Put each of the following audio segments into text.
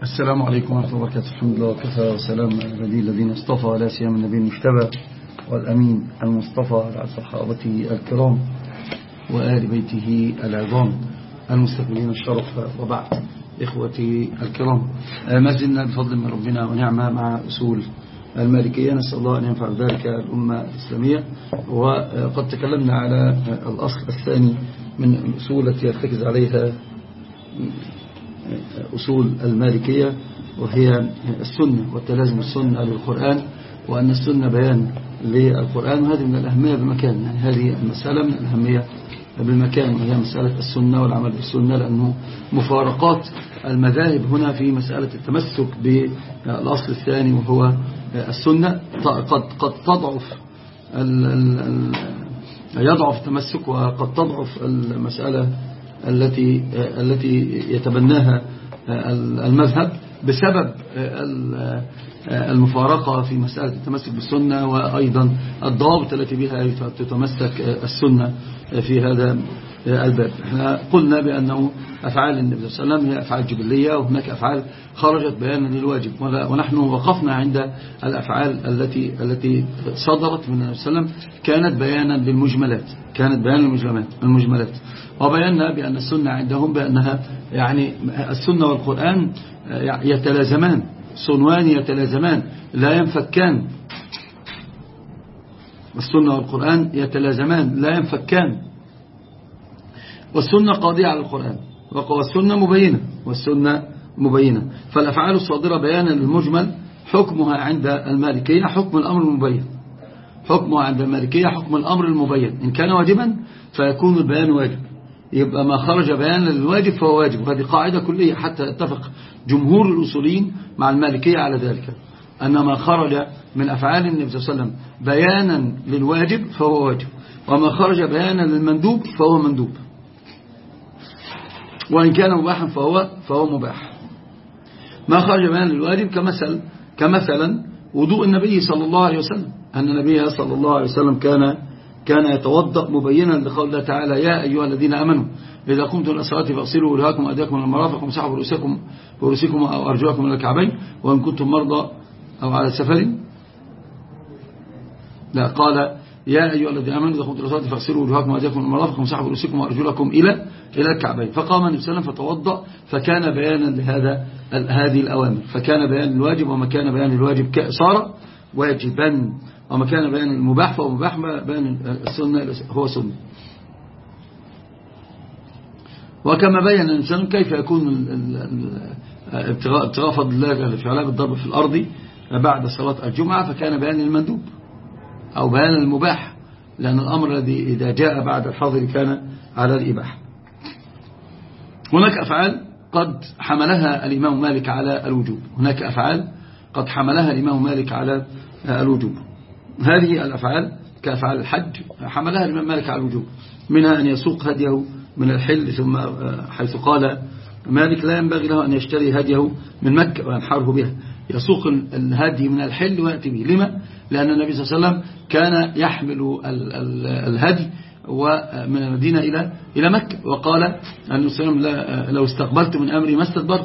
السلام عليكم ورحمة الله وبركاته. الحمد لله وكفى وسلام على الذين الذين اصطفى ولا سيما النبي المجتبى والأمين المصطفى على صحابته الكرام وآل بيته العظام المستقبلين الشرف، وبعد إخوتي الكرام، ما زلنا بفضل من ربنا ونعمة مع أصول المالكية. نسأل الله أن ينفع ذلك الأمة الإسلامية. وقد تكلمنا على الأصل الثاني من الأصول التي يرتكز عليها أصول المالكية، وهي السنة والتلازم السنة للقرآن، وأن السنة بيان للقرآن، وهذه من الأهمية بالمكان. يعني هذه المسألة من الأهمية بالمكان، وهي مسألة السنة والعمل بالسنة، لأنه مفارقات المذاهب هنا في مسألة التمسك بالأصل الثاني وهو السنة قد تضعف يضعف التمسك، وقد تضعف المسألة التي يتبناها المذهب بسبب المفارقة في مسألة التمسك بالسنة، وأيضا الضوابط التي بها تتمسك السنة في هذا الباب. احنا قلنا بأنه أفعال النبي صلى الله عليه وسلم هي أفعال جبلية، وهناك أفعال خرجت بيانا للواجب، ونحن وقفنا عند الأفعال التي صدرت من النبي صلى الله عليه وسلم كانت بيانا للمجملات، المجملات، وبينا بأن السنة عندهم بأنها يعني السنة والقرآن يتلازمان، صنوان يتلازمان لا ينفكان. السنة والقرآن يتلازمان لا ينفكان، والسنة قاضية على القرآن، والسنة مبينة. فالأفعال الصادرة بيانا للمجمل حكمها عند المالكية حكم الأمر المبين، حكمها عند المالكية حكم الأمر المبين. إن كان واجبا فيكون البيان واجب، يبقى ما خرج بيانا للواجب فهو واجب. وهذه قاعدة كلية حتى اتفق جمهور الأصوليين مع المالكية على ذلك، أن ما خرج من أفعال النبي صلى الله عليه وسلم بيانا للواجب فهو واجب، وما خرج بيانا للمندوب فهو مندوب، وإن كان مباحا فهو مباح. ما خرج بيانا للواجب كمثلا وضوء النبي صلى الله عليه وسلم، أن النبي صلى الله عليه وسلم كان يتوضأ مبينا لقول الله تعالى: يا أيها الذين آمنوا إذا قمتم إلى الصلاة فاغسلوا وجوهكم وأيديكم إلى المرافق وامسحوا برؤوسكم أو أرجلكم إلى الكعبين وإن كنتم مرضى أو على سفر. لا، قال: يا أيها الذين آمنوا إذا قمتم إلى الصلاة فاغسلوا وجوهكم وأيديكم إلى المرافق وامسحوا برؤوسكم وأرجلكم إلى الكعبين. فقام النبي صلى الله عليه وسلم فتوضأ، فكان بيانا هذه الأوامر، فكان بيان الواجب، وما كان بيان الواجب صار واجبا، وما كان بيان المباح فهو مباح، بيان السنة هو سنة. وكما بيّن الإنسان كيف يكون ابتغاء فضل الله في علاج الضرب في الأرض بعد صلاة الجمعة، فكان بيان المندوب أو بيان المباح، لأن الأمر الذي إذا جاء بعد الحظر كان على الإباحة. هناك أفعال قد حملها الإمام مالك على الوجوب، هذه الأفعال كأفعال الحج حملها الإمام مالك على الوجوب، منها أن يسوق هديه من الحل، ثم حيث قال مالك: لا ينبغي له أن يشتري هديه من مكة وينحره بها، يسوق الهدي من الحل ويأتي به. لما؟ لأن النبي صلى الله عليه وسلم كان يحمل الهدي ومن المدينة إلى مكة، وقال النبي صلى الله عليه وسلم: لو استقبلت من أمري ما استدبرت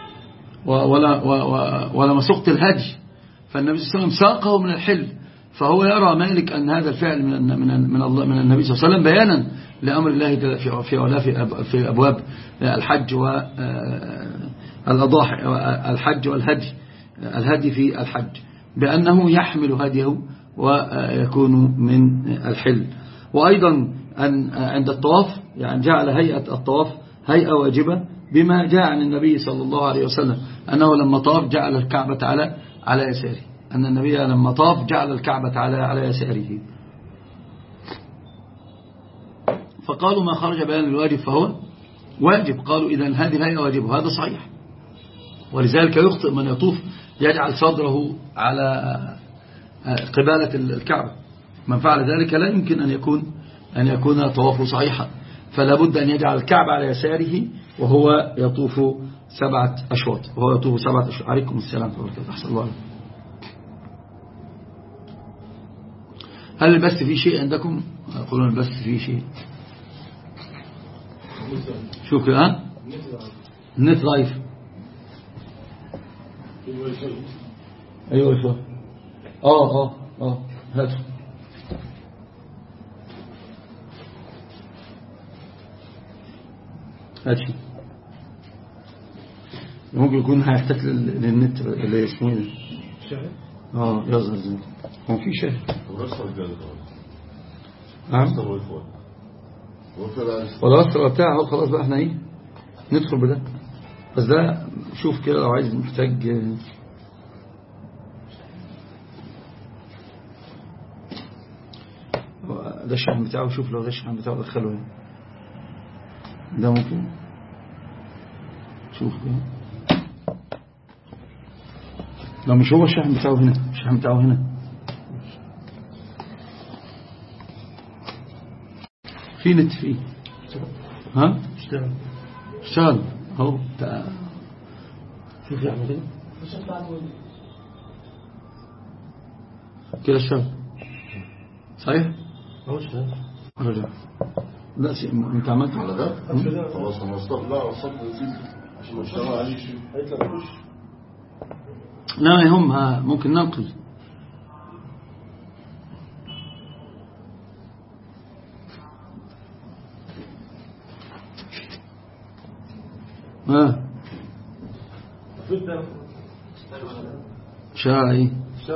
ولا مسقت الهدي. فالنبي صلى الله عليه وسلم ساقه من الحل، فهو يرى مالك أن هذا الفعل من النبي صلى الله عليه وسلم بيانا لأمر الله في أبواب الحج والأضاحي، الحج والهدي، الهدي في الحج، بأنه يحمل هديه ويكون من الحل. وأيضا عند الطواف، يعني جعل هيئة الطواف هيئة واجبة، بما جاء عن النبي صلى الله عليه وسلم أنه لما طاف جعل الكعبة على يساره، أن النبي لما طاف جعل الكعبة على يساره. فقالوا: ما خرج بيان الواجب فهو واجب. قالوا: إذن هذه الهيئة واجب، وهذا صحيح. ولذلك يخطئ من يطوف يجعل صدره على قبالة الكعبة، من فعل ذلك لا يمكن أن يكون طوافه صحيحا، فلا بد أن يجعل الكعبة على يساره وهو يطوف 7 أشواط. عليكم السلام ورحمة الله. أحسن الله. هل البث فيه شيء عندكم؟ يقولون البث فيه شيء. شوف النت ضعيف. ايوه يا شباب. هاتوا. هاتي. ممكن يكون هيحتاج للنت اللي اسمه ايه؟ شاهد. يظهر زي هو في شاهد. نعم. خلاص بتاعه خلاص بقى احنا ايه ندخل بده. بس ده شوف كده لو عايز محتاج ده الشحن بتاعه. شوف لو ده الشحن بتاعه دخله هنا ده ممكن. شوف كده لو مش هو الشحن بتاعه هنا. الشحن بتاعه هنا في نت فيه. ها اشتغل اهو. شوف يعمل كده كده اشتغل صحيح. هو اشتغل رجع. لا انت عملت على ده خلاص. انا استغفر لا اصلا عشان اشتغل عليه شيء هيطلع مش. لا يهم ممكن ننقل. شاع ايه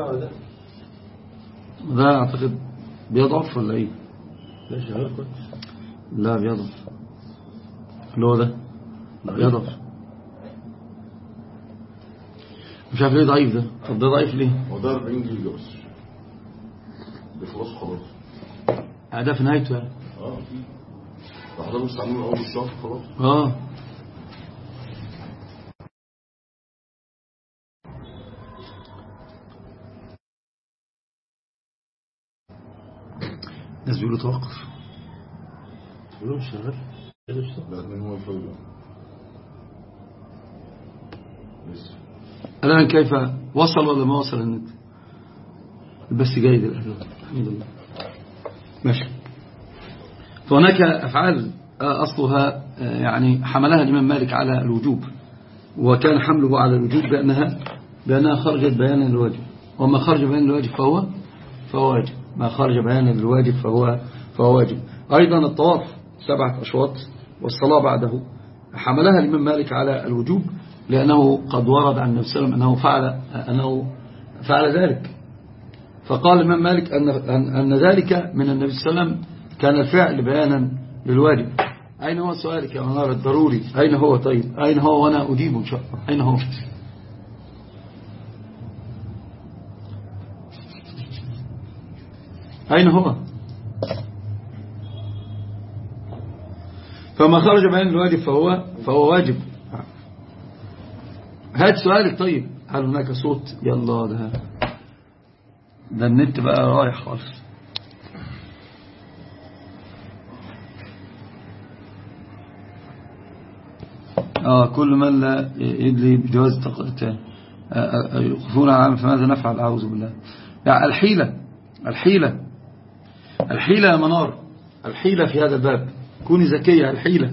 ده اعتقد بيضعف ولا ايه؟ لا شغال كويس. لا بيضعف اللي هو ده. لا بيضعف مش عارف ليه ضعيف ده. طب ده ضعيف ليه؟ هو ده 40 جيجا بس بيخلص خلاص. ده في نهايته يعني. ده مستعملين اول الشهر خلاص. الناس بيقولوا توقف. بيقولوا مش شغال. لا من هو الفايل الآن كيف وصل ولا ما وصل النت؟ بس جيد الحمد لله. ماشي. فهناك أفعال أصلها يعني حملها الإمام مالك على الوجوب، وكان حمله على الوجوب بأنها خرجت بيانا للواجب، وما خرج بيانا للواجب فهو واجب. ما خرج بيانا للواجب فهو واجب. أيضا الطواف 7 أشواط والصلاة بعده حملها الإمام مالك على الوجوب، لأنه قد ورد عن النبي صلى الله عليه وسلم أنه فعل ذلك. فقال الإمام مالك أن ذلك من النبي صلى الله عليه وسلم كان الفعل بيانا للواجب. أين هو سؤالك يا منار الضروري؟ أين هو؟ طيب أين هو وأنا أجيبه إن شاء الله. أين هو؟ أين هو؟ فما خرج بيان الواجب فهو واجب. هات سؤالك. طيب هل هناك صوت؟ يلا ده النت بقى رايح خالص. كل من لا يدري بجواز يوقفون عن فماذا نفعل؟ أعوذ بالله. يعني الحيلة يا منار، الحيلة في هذا الباب. كوني ذكية. الحيلة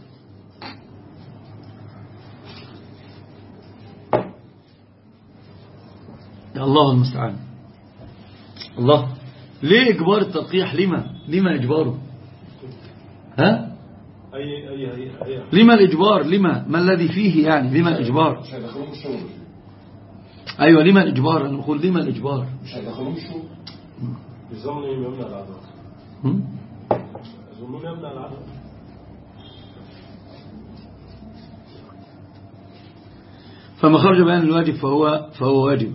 يا الله المستعان. الله ليه إجبار التلقيح؟ لما إجباره؟ ها؟ لما الإجبار؟ ما الذي فيه يعني؟ لما الإجبار؟ أيوة لما الإجبار؟ أنا بقول لما الإجبار؟ مش هيدخلوهم الشغل يظنوا يمنع العدد. يظنون يمنع العدد. فما خرج بيان الواجب فهو واجب.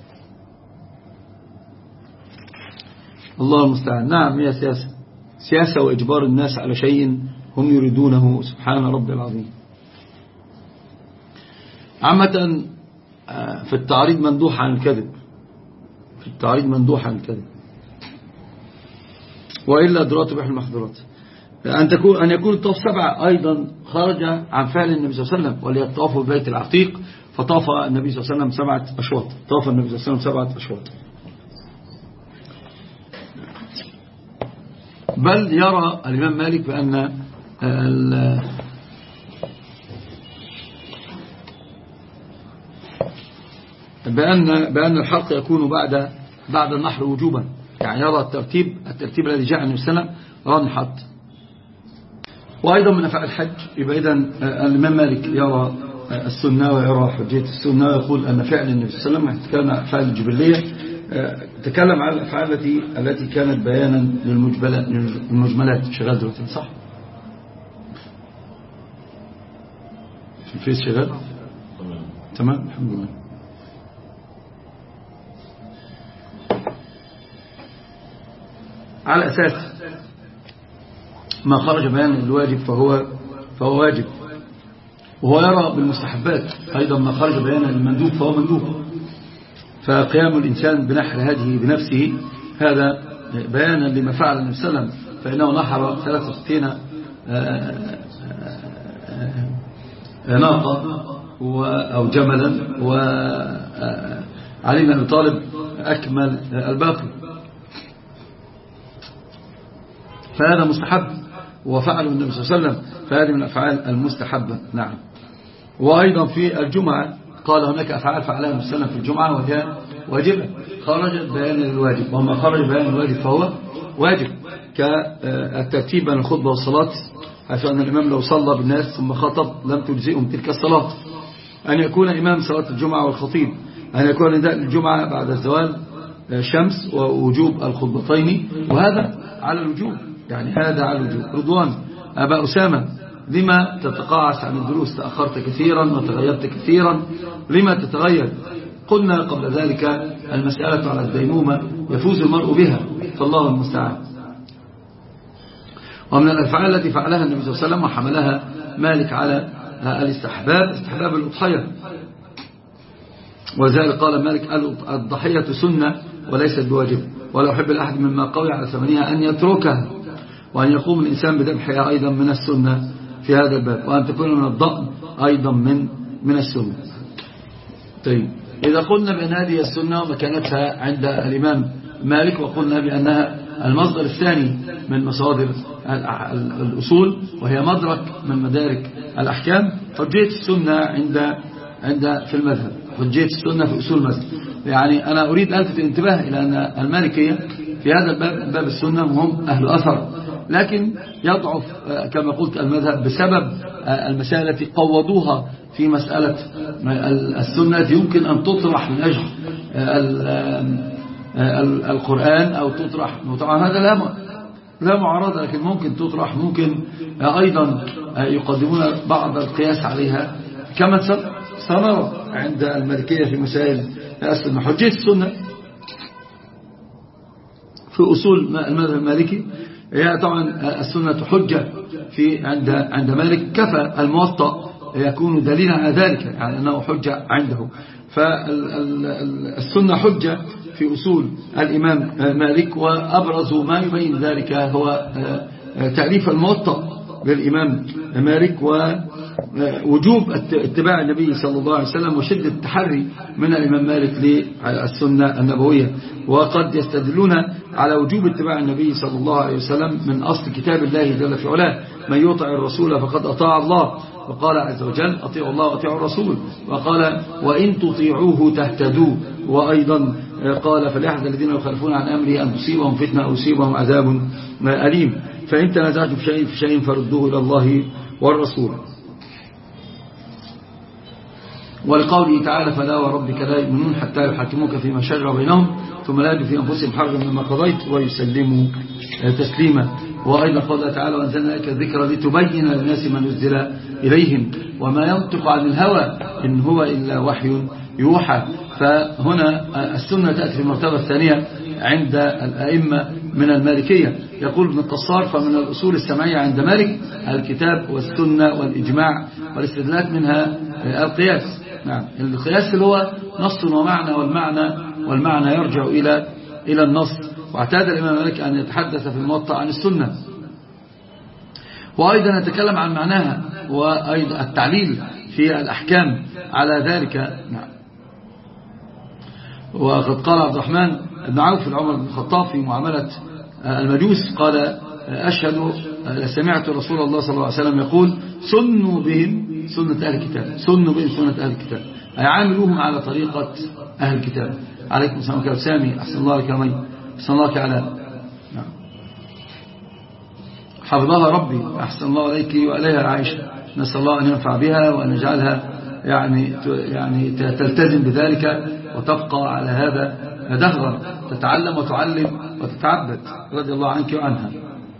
الله المستعان. نعم هي سياسة وإجبار الناس على شيء هم يريدونه. سبحان ربي العظيم. عامة في التعريض مندوح عن الكذب. وإلا درات بح المحظورات. أن يكون الطواف 7 أيضا خرج عن فعل النبي صلى الله عليه وسلم. وليطافوا ببيت العتيق فطاف النبي صلى الله عليه وسلم 7 أشواط. طاف النبي صلى الله عليه وسلم 7 أشواط. بل يرى الإمام مالك بأن بأن الحلق يكون بعد النحر وجوبا، يعني يرى الترتيب الذي جاء عن السلام رنحت. وأيضا من أفعال الحج يبقى إذن الإمام مالك يرى السنة ويرى حجية السنة، ويقول أن فعل النبي صلى الله عليه وسلم يتكلم عن الأفعال الجبلية، تكلم عن الأفعال التي كانت بيانا للمجملات. شغال دلوقتي صح؟ الفيس شغال؟ تمام الحمد لله. على أساس ما خرج بيان الواجب فهو واجب، وهو يرى بالمستحبات أيضا ما خرج بيان المندوب فهو مندوب. فقيام الإنسان بنحر هذه بنفسه هذا بيانا لما فعل النبي صلى الله عليه وسلم، فإنه نحر 63 ناقة أو جملا، وعلي بن أبي طالب أكمل الباقي، فهذا مستحب وفعله النبي صلى الله عليه وسلم، فهذه من الأفعال المستحبة. نعم. وأيضا في الجمعة قال هناك أفعال فعلها النبي صلى الله عليه وسلم في الجمعة وهي واجبة، خرجت بيان الواجب، وما خرج بيان الواجب فهو واجب، كالترتيب بين الخطبة والصلاة، حيث أن الإمام لو صلى بالناس ثم خطب لم تجزئهم تلك الصلاة. أن يكون إمام صلاة الجمعة والخطيب، أن يكون نداء الجمعة بعد الزوال شمس، ووجوب الخطبتين، وهذا على الوجوب، يعني هذا على الوجوب. رضوان أبا أسامة لما تتقاعس عن الدروس؟ تأخرت كثيرا وتغيبت كثيرا، لما تتغير؟ قلنا قبل ذلك المسألة على الديمومة يفوز المرء بها، فالله المستعان. ومن الأفعال التي فعلها النبي صلى الله عليه وسلم وحملها مالك على استحباب الأضحية، وذلك قال مالك الضحية سنة وليست بواجب، ولا يحب الأحد مما قوي على ثمنها أن يتركها، وأن يقوم الإنسان بذبحها أيضا من السنة في هذا الباب، وأن تكون من الضأن أيضا من السنة. طيب، إذا قلنا بأن هذه السنة ومكانتها عند الإمام مالك، وقلنا بأنها المصدر الثاني من مصادر الأصول، وهي مدرك من مدارك الأحكام، حجية السنة عند في المذهب، حجية السنة في أصول المذهب. يعني أنا أريد ألفت الانتباه إلى أن المالكية في هذا الباب، باب السنة، هم أهل أثر، لكن يضعف كما قلت المذهب بسبب المسائل التي قوضوها في مسألة السنة يمكن أن تطرح من أجل القرآن أو تطرح، طبعا هذا لا معارضة، لكن ممكن تطرح، ممكن أيضا يقدمون بعض القياس عليها كما سنرى عند المالكية في مسائل السنة. حجية السنة في أصول المذهب المالكي هي طبعا السنة حجة عند مالك، كفى الموطأ يكون دليلا على ذلك، يعني أنه حجة عنده. فالسنة حجة في أصول الإمام مالك، وأبرز ما يبين ذلك هو تأليف الموطأ للإمام مالك، ووجوب اتباع النبي صلى الله عليه وسلم، وشدة التحري من الإمام مالك للسنة النبوية. وقد يستدلون على وجوب اتباع النبي صلى الله عليه وسلم من أصل كتاب الله جل في علاه: من يطع الرسول فقد أطاع الله، وقال عز وجل: أطيعوا الله وأطيعوا الرسول، وقال: وإن تطيعوه تهتدوا، وأيضا قال: فليحذر الذين يخالفون عن أمره أن تصيبهم فتنة أو يصيبهم عذاب أليم، فإن تنازعتم في شيء فردوه إلى الله والرسول. ولقوله تعالى: فلا وربك لا يؤمنون حتى يحكموك فيما شجر بينهم ثم لا يجدوا في أنفسهم حرجا مما قضيت ويسلموا تسليما. وأيضا قال تعالى: وأنزلنا إليك الذكر لتبين للناس ما نزل إليهم وما ينطق عن الهوى إن هو إلا وحي يوحى. فهنا السنة تأتي في المرتبة الثانية عند الأئمة من المالكية. يقول ابن القصار: فمن الأصول السمعية عند مالك الكتاب والسنة والإجماع والاستدلال منها القياس. نعم، القياس اللي هو نص ومعنى، والمعنى يرجع إلى النص. واعتاد الإمام مالك أن يتحدث في الموطأ عن السنة، وأيضا يتكلم عن معناها، وأيضا التعليل في الأحكام على ذلك. نعم. وقد قال عبد الرحمن بن عوف لعمر بن الخطاب في معاملة المجوس، قال: أشهد سمعت رسول الله صلى الله عليه وسلم يقول: سنوا بهم سنة أهل الكتاب، سنوا بهم سنة أهل الكتاب. أي عاملوهم على طريقة أهل الكتاب. عليكم السلام عليكم سامي، أحسن الله لك أمين، أحسن الله لك على حفظها ربي، أحسن الله عليك وعليها عائشة. نسأل الله أن ينفع بها وأن يجعلها يعني تلتزم بذلك وتبقى على هذا دهرا، تتعلم وتعلم وتتعبد رضي الله عنك وعنها.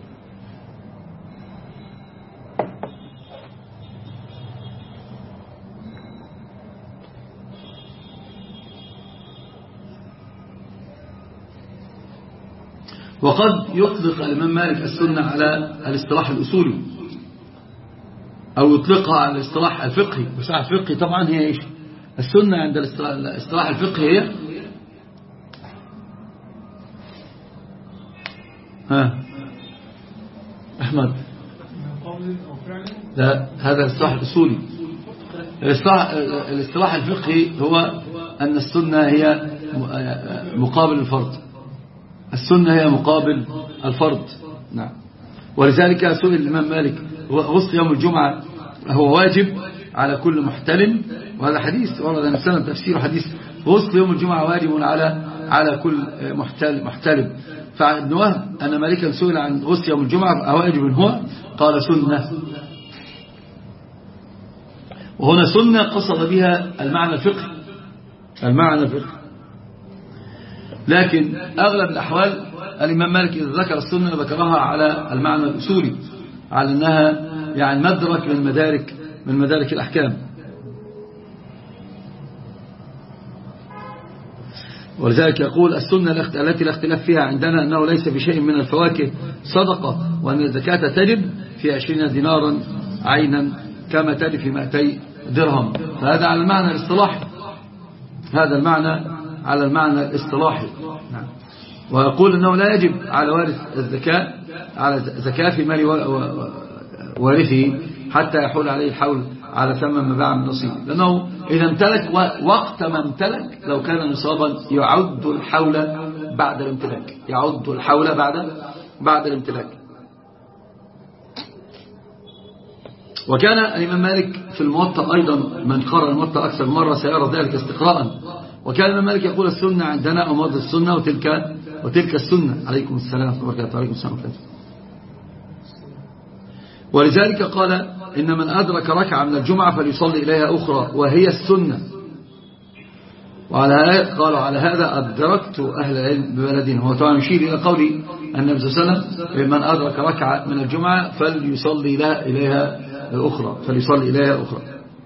وقد يطلق الإمام مالك السنة على الاصطلاح الأصولي أو يطلقها على الاصطلاح الفقهي. الاصطلاح الفقهي طبعا هي إيش؟ السنة عند الاصطلاح الفقهي هي أحمد، لا هذا الاصطلاح الأصولي. الاصطلاح الفقهي هو أن السنة هي مقابل الفرض، السنة هي مقابل الفرض. نعم. ولذلك سئل الإمام مالك غسل يوم الجمعة هو واجب على كل محتلم، وهذا حديث ورد عن السنة تفسير حديث غسل يوم الجمعة واجب على كل محتلم. فابن وهب أن مالكا سئل عن غسل يوم الجمعة أواجب هو؟ قال سنة. وهنا سنة قصد بها المعنى الفقهي، المعنى الفقهي. لكن أغلب الأحوال الإمام مالك إذا ذكر السنة ذكرها على المعنى الأصولي، على أنها يعني مدرك من مدارك الأحكام. ولذلك يقول السنة التي لا اختلاف فيها عندنا أنه ليس بشيء من الفواكه صدقة، وأن الزكاة تجب في 20 دينارا عينا كما تجب في 200 درهم. فهذا على المعنى الاصطلاحي، هذا المعنى على المعنى الاصطلاحي. ويقول أنه لا يجب على وارث الزكاة على زكاة في مال وارثه حتى يحول عليه الحول على ثمن ما باع من نصيبه، لأنه إذا امتلك وقت ما امتلك لو كان نصابا يعد الحول بعد الامتلاك، يعد الحول بعد الامتلاك. وكان الإمام مالك في الموطأ أيضا، من قرأ الموطأ أكثر مرة سيرى ذلك استقراء. وكان الإمام مالك يقول السنة عندنا أو ماضي السنة وتلك السنة. عليكم السلام ورحمة الله وبركاته. عليكم السلام ورحمة الله. ولذلك قال إن من أدرك ركعة من الجمعة فليصلي إليها أخرى وهي السنة. قالوا على هذا أدركت أهل العلم ببلدنا. هو طبعا يشير إلى قول النبي صلى الله عليه وسلم من أدرك ركعة من الجمعة فليصلي إليها أخرى.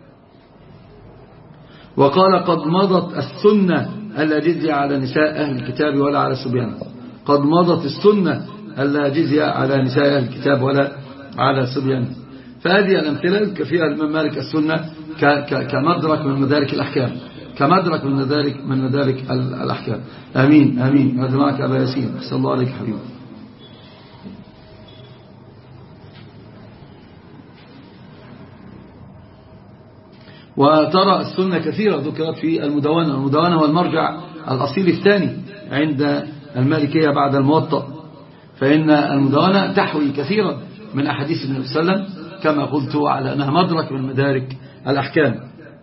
وقال قد مضت السنة ألا جزية على نساء أهل الكتاب ولا على صبيان. قد مضت السنة ألا جزية على نساء أهل الكتاب ولا على صبيان. فهذه الأمثلة فيها الإمام مالك السنة كمدرك من مدارك الأحكام، كمدرك من مدارك الأحكام. آمين آمين. هذا معك أبا ياسين، أحسن الله عليك حبيبي. وترى السنة كثيرة ذكرت في المدونة. المدونة هو المرجع الأصيل الثاني عند المالكية بعد الموطأ، فإن المدونة تحوي كثيرا من أحاديث النبي صلى الله عليه وسلم كما قلت على أنها مدرك من مدارك الأحكام.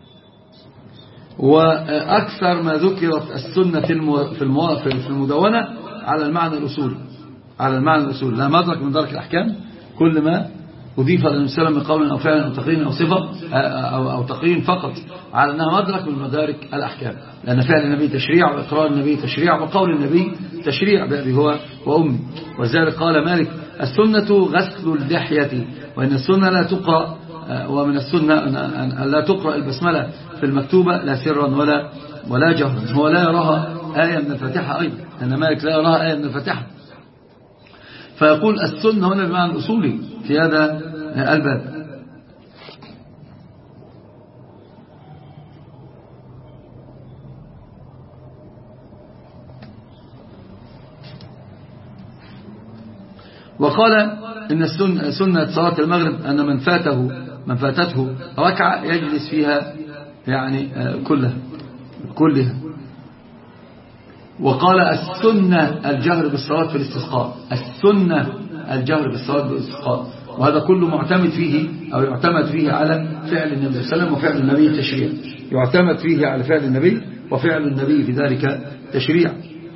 وأكثر ما ذكرت السنة في المدونة على المعنى الأصولي، على المعنى الأصولي لا مدرك من مدارك الأحكام. كل ما أضيف للنبي صلى الله عليه وسلم من قول أو فعل أو تقرير أو صفة أو تقرير فقط على أنها مدرك من مدارك الأحكام، لأن فعل النبي تشريع وإقرار النبي تشريع وقول النبي تشريع بأبي هو وأمي. وذلك قال مالك السنة غسل اللحية، وإن السنة لا تقرأ، ومن السنة أن لا تقرأ البسملة في المكتوبة لا سرا ولا جهرا. هو لا يراها آية من الفاتحة أيضا، أن مالك لا يراها آية من الفاتحة. فيقول السنة هنا بمعنى الأصولي في هذا الباب. وقال إن سنة صلاة المغرب أن من فاتته ركعة يجلس فيها يعني كلها. وقال السنة الجهر بالصلاة في الاستسقاء، السنة الجهر بالصلاة في الاستسقاء. وهذا كله معتمد فيه أو يعتمد فيه على فعل النبي صلى الله عليه وسلم وفعل النبي تشريع، يعتمد فيه على فعل النبي وفعل النبي في ذلك تشريع.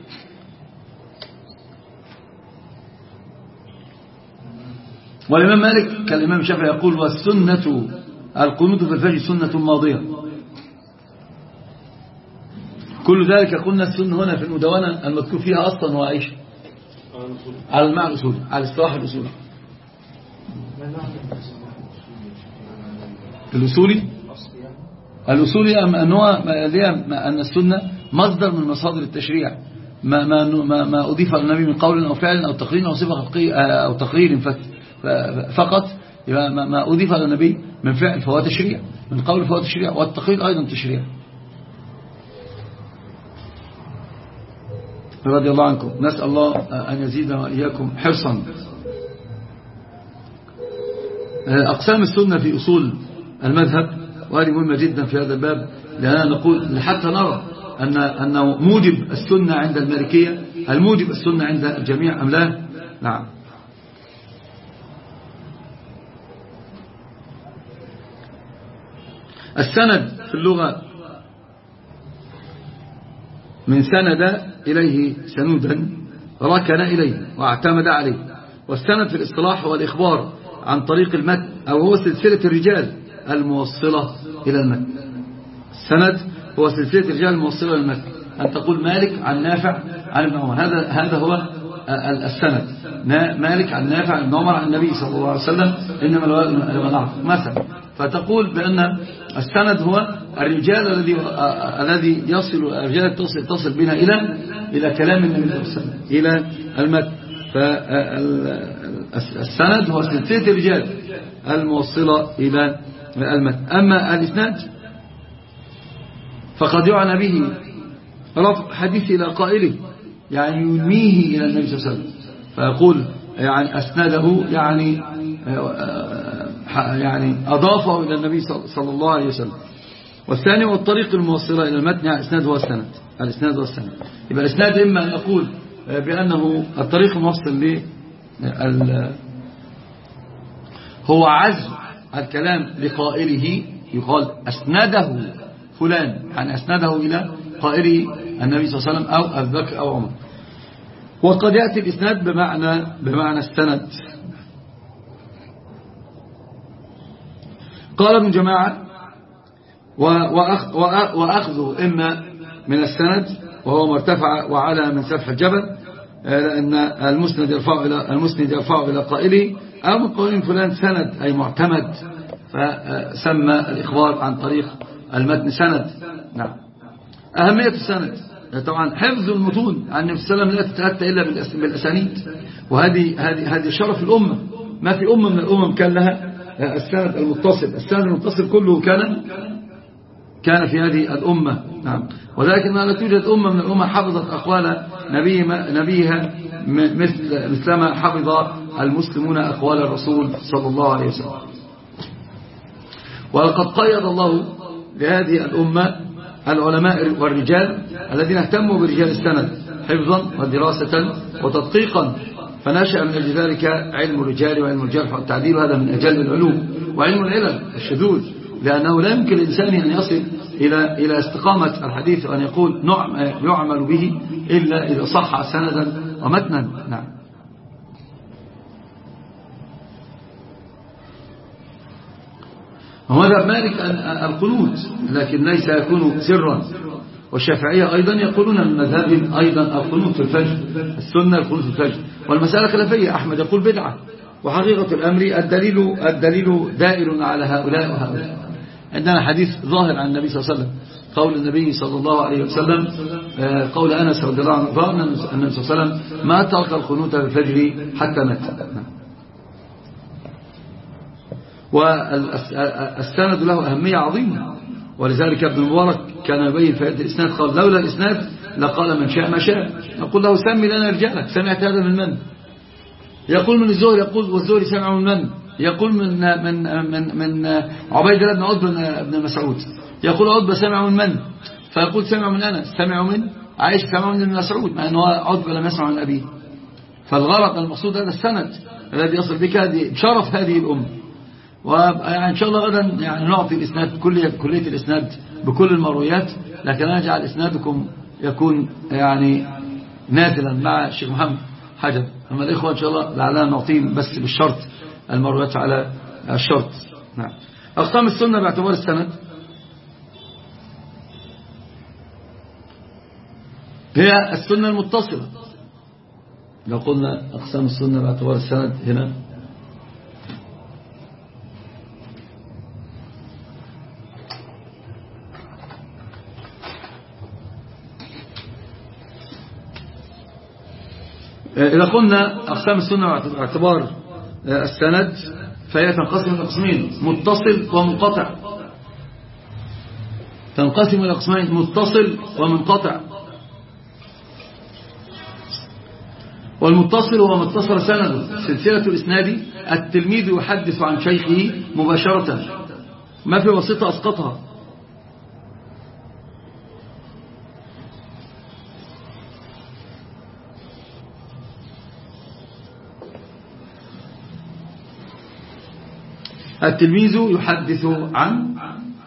والإمام مالك كالإمام الشافعي يقول والسنة القنوت في الفجر سنة ماضية. كل ذلك قلنا السنة هنا في المدونة المذكور فيها أصلا هو إيش؟ على المعنى الأصولي، على الاصطلاح الأصولي. الأصولي أن السنة مصدر من مصادر التشريع، ما أضيف للنبي من قول أو فعل أو تقرير أو صفة خلقية أو تقرير فقط، ما أضيف للنبي من فعل فهو تشريع، من قول فهو تشريع، والتقرير أيضا تشريع. رضي الله عنكم. نسأل الله أن يزيدنا وإياكم حرصا. أقسام السنة في أصول المذهب، وهذه مهمة جدا في هذا الباب، لأننا نقول حتى نرى أنه موجب السنة عند المالكية، هل موجب السنة عند الجميع أم لا؟ نعم. السند في اللغة من سند إليه سنودا، ركن إليه واعتمد عليه. والسند في الاصطلاح هو الإخبار عن طريق المتن، أو هو سلسلة الرجال الموصلة إلى المتن. السند هو سلسلة الرجال الموصلة إلى المتن، أن تقول مالك عن نافع عن ابن عمر، هذا هو السند. مالك عن نافع عن ابن عمر عن النبي صلى الله عليه وسلم، إنما لما نعرف مثلا، فتقول بأن السند هو الرجال الذي يصل الرجال تصل بنا إلى كلام النبي صلى الله عليه وسلم، إلى المتن. فالسند هو سلسلة الرجال الموصلة إلى المتن. أما الإسناد فقد يعنى به رفع حديث إلى قائله، يعني ينميه إلى النبي صلى الله عليه وسلم، فيقول يعني أسنده يعني أضافه إلى النبي صلى الله عليه وسلم. والثاني هو الطريق الموصلة إلى المتن، يعني الإسناد هو السند. الإسناد هو السند. يبقى الإسناد إما أن نقول بأنه الطريق الموصل هو عزم الكلام لقائله، يقال أسنده فلان، يعني أسنده إلى قائله النبي صلى الله عليه وسلم أو أبي بكر أو عمر. وقد يأتي الإسناد بمعنى السند. قال ابن جماعة وأخذه إما من السند وهو مرتفع وعلى من سفح الجبل، لأن المسند يرفع إلى قائله، أو من قول فلان سند أي معتمد، فسمى الإخبار عن طريق المتن سند. نعم. أهمية السند طبعا حفظ المتون عن النبي صلى الله عليه وسلم لا تتأتى إلا بالأسانيد، وهذه شرف الأمة. ما في أمة من الأمم كان لها السند المتصل. السند المتصل كله كان في هذه الأمة. نعم. ولكن لا توجد أمة من الأمة حفظت أقوال نبيها مثلما حفظ المسلمون أقوال الرسول صلى الله عليه وسلم. ولقد قيد الله لهذه الأمة العلماء والرجال الذين اهتموا برجال السند حفظا ودراسة وتدقيقا، فنشأ من أجل ذلك علم الرجال وعلم الجرح والتعديل، وهذا من أجل العلوم. وعلم العلل الشذوذ، لأنه لا يمكن الإنسان أن يصل إلى استقامة الحديث وأن يقول يعمل به إلا إذا صح سندا ومتنا. نعم. ومذهب مالك القنوت، لكن ليس يكون سرا. والشافعية أيضا يقولون من مذهبهم أيضا القنوت في الفجر، السنة القنوت في الفجر. والمسألة خلافية، أحمد يقول بدعة، وحقيقة الأمر الدليل دائر على هؤلاء وهؤلاء. عندنا حديث ظاهر عن النبي صلى الله عليه وسلم، قول النبي صلى الله عليه وسلم، قول أنس رضي الله عنه أن النبي صلى الله عليه وسلم ما ترك القنوت في الفجر حتى مات. والسند له أهمية عظيمة، ولذلك ابن المبارك كان يبين في الإسناد، قال لولا الإسناد لقال من شاء ما شاء. نقول له سمي لنا رجالك، سمعت هذا من؟ يقول من الزهري، يقول والزهري سمع من؟ يقول من عبيد الله بن عتبة بن مسعود، يقول عتبة سمع من؟ فيقول سمع من أنس، سمع من عائشة، سمع من ابن مسعود، مع أنه عتبة لم يسمع من أبيه. فالغرض المقصود هذا السند الذي يصل بك شرف هذه الأمة. ويعني إن شاء الله غدا يعني نعطي الإسناد كلية الإسناد بكل المرويات، لكن أجعل إسنادكم يكون يعني نازلا مع الشيخ محمد حجر. أما الإخوة إن شاء الله لعلنا نعطيهم بس بالشرط المرويات على الشرط. نعم. أقسام السنة باعتبار السند هي السنة المتصلة. لو قلنا أقسام السنة باعتبار السند هنا إذا قلنا أقسام السنة باعتبار السند فهي تنقسم إلى قسمين: متصل ومنقطع. تنقسم إلى قسمين: متصل ومنقطع. والمتصل هو ما اتصل سنده سلسلة الإسناد، التلميذ يحدث عن شيخه مباشرة ما في واسطة أسقطها. التلميذ يحدث عن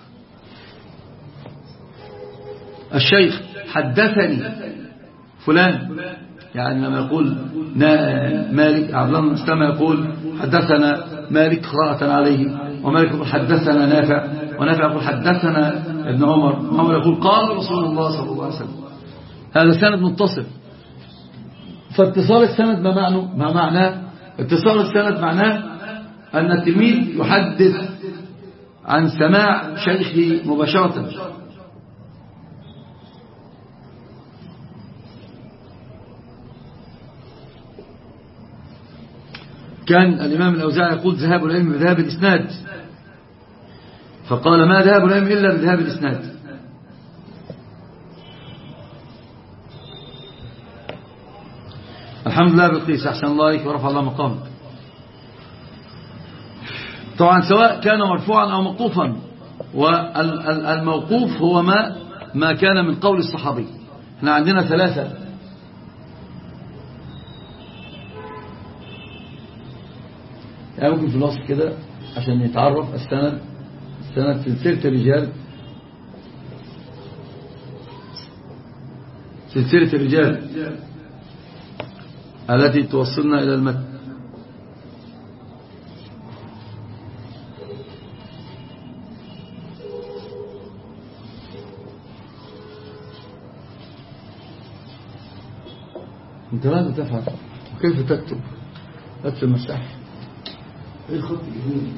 الشيخ: حدثني فلان. يعني لما يقول مالك عبد الله بن مسلمة يقول حدثنا مالك قراءة عليه، ومالك يقول حدثنا نافع، ونافع يقول حدثنا ابن عمر، وعمر يقول قال رسول الله صلى الله عليه وسلم. هذا سند متصل. فاتصال السند ما معناه؟ اتصال السند معناه أن التلميذ يحدث عن سماع شيخه مباشرة. كان الإمام الأوزاعي يقول ذهاب العلم بذهاب الإسناد، فقال ما ذهاب العلم إلا بذهاب الإسناد. الحمد لله بالقيس، أحسن الله عليك ورفع الله مقامك. طبعا سواء كان مرفوعا أو موقوفا، والموقوف هو ما كان من قول الصحابي. احنا عندنا ثلاثة: يعني ممكن في الوصف كده عشان يتعرف السند سلسلة الرجال، سلسلة الرجال التي توصلنا إلى المتن. انت ماذا تفعل وكيف تكتب؟ اكتب مساح. ايه الخط الجميل؟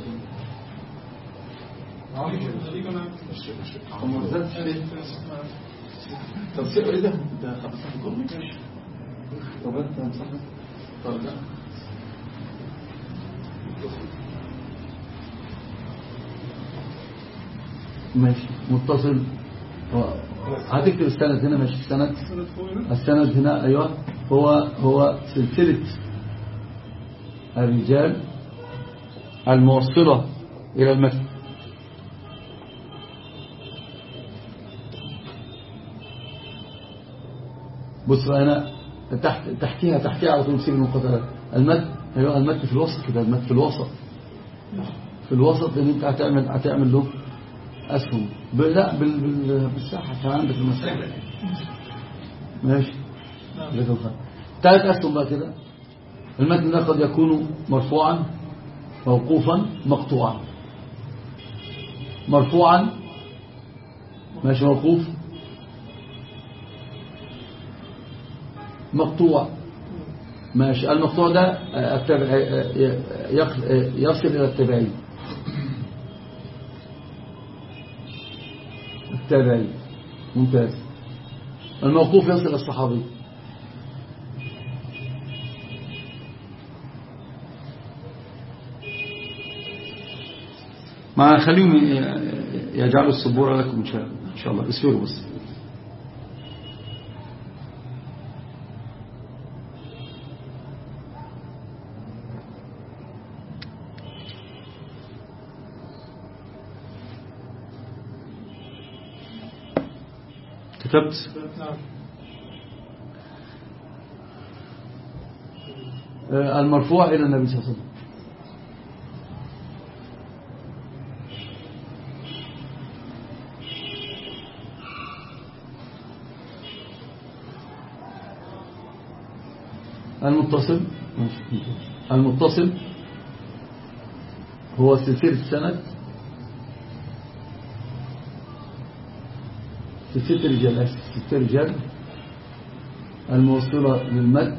طب سيبه ايه ده؟ ده خبصة في كل ماشي. طب انت هنصحنا؟ طب لا ماشي متصل. هتكتب السند هنا. ماشي السند هنا. ايوه هو سلسلة الرجال الموصلة إلى المتن. بص بقى هنا تحتيها على طول سيب المقاطعات. المتن. ايوه المتن في الوسط كده. المتن في الوسط لان انت هتعمل له اسهم. لا بالساحه كان عندك المساحه. ماشي. ثلاث اسهم بقى كده. المتن ده قد يكون مرفوعا، موقوفا، مقطوعا. مرفوعا ماشي، موقوف، مقطوع ماشي. المقطوع ده يصل إلى التابعين. ممتاز. الموقوف يصل إلى الصحابي. ما خليهم يجعلوا السبورة لكم إن شاء الله. اسفروا بس. كتبت؟ المرفوع إلى النبي صلى الله عليه وسلم. المتصل هو سلسلة السند، سلسلة رجال الموصلة للمد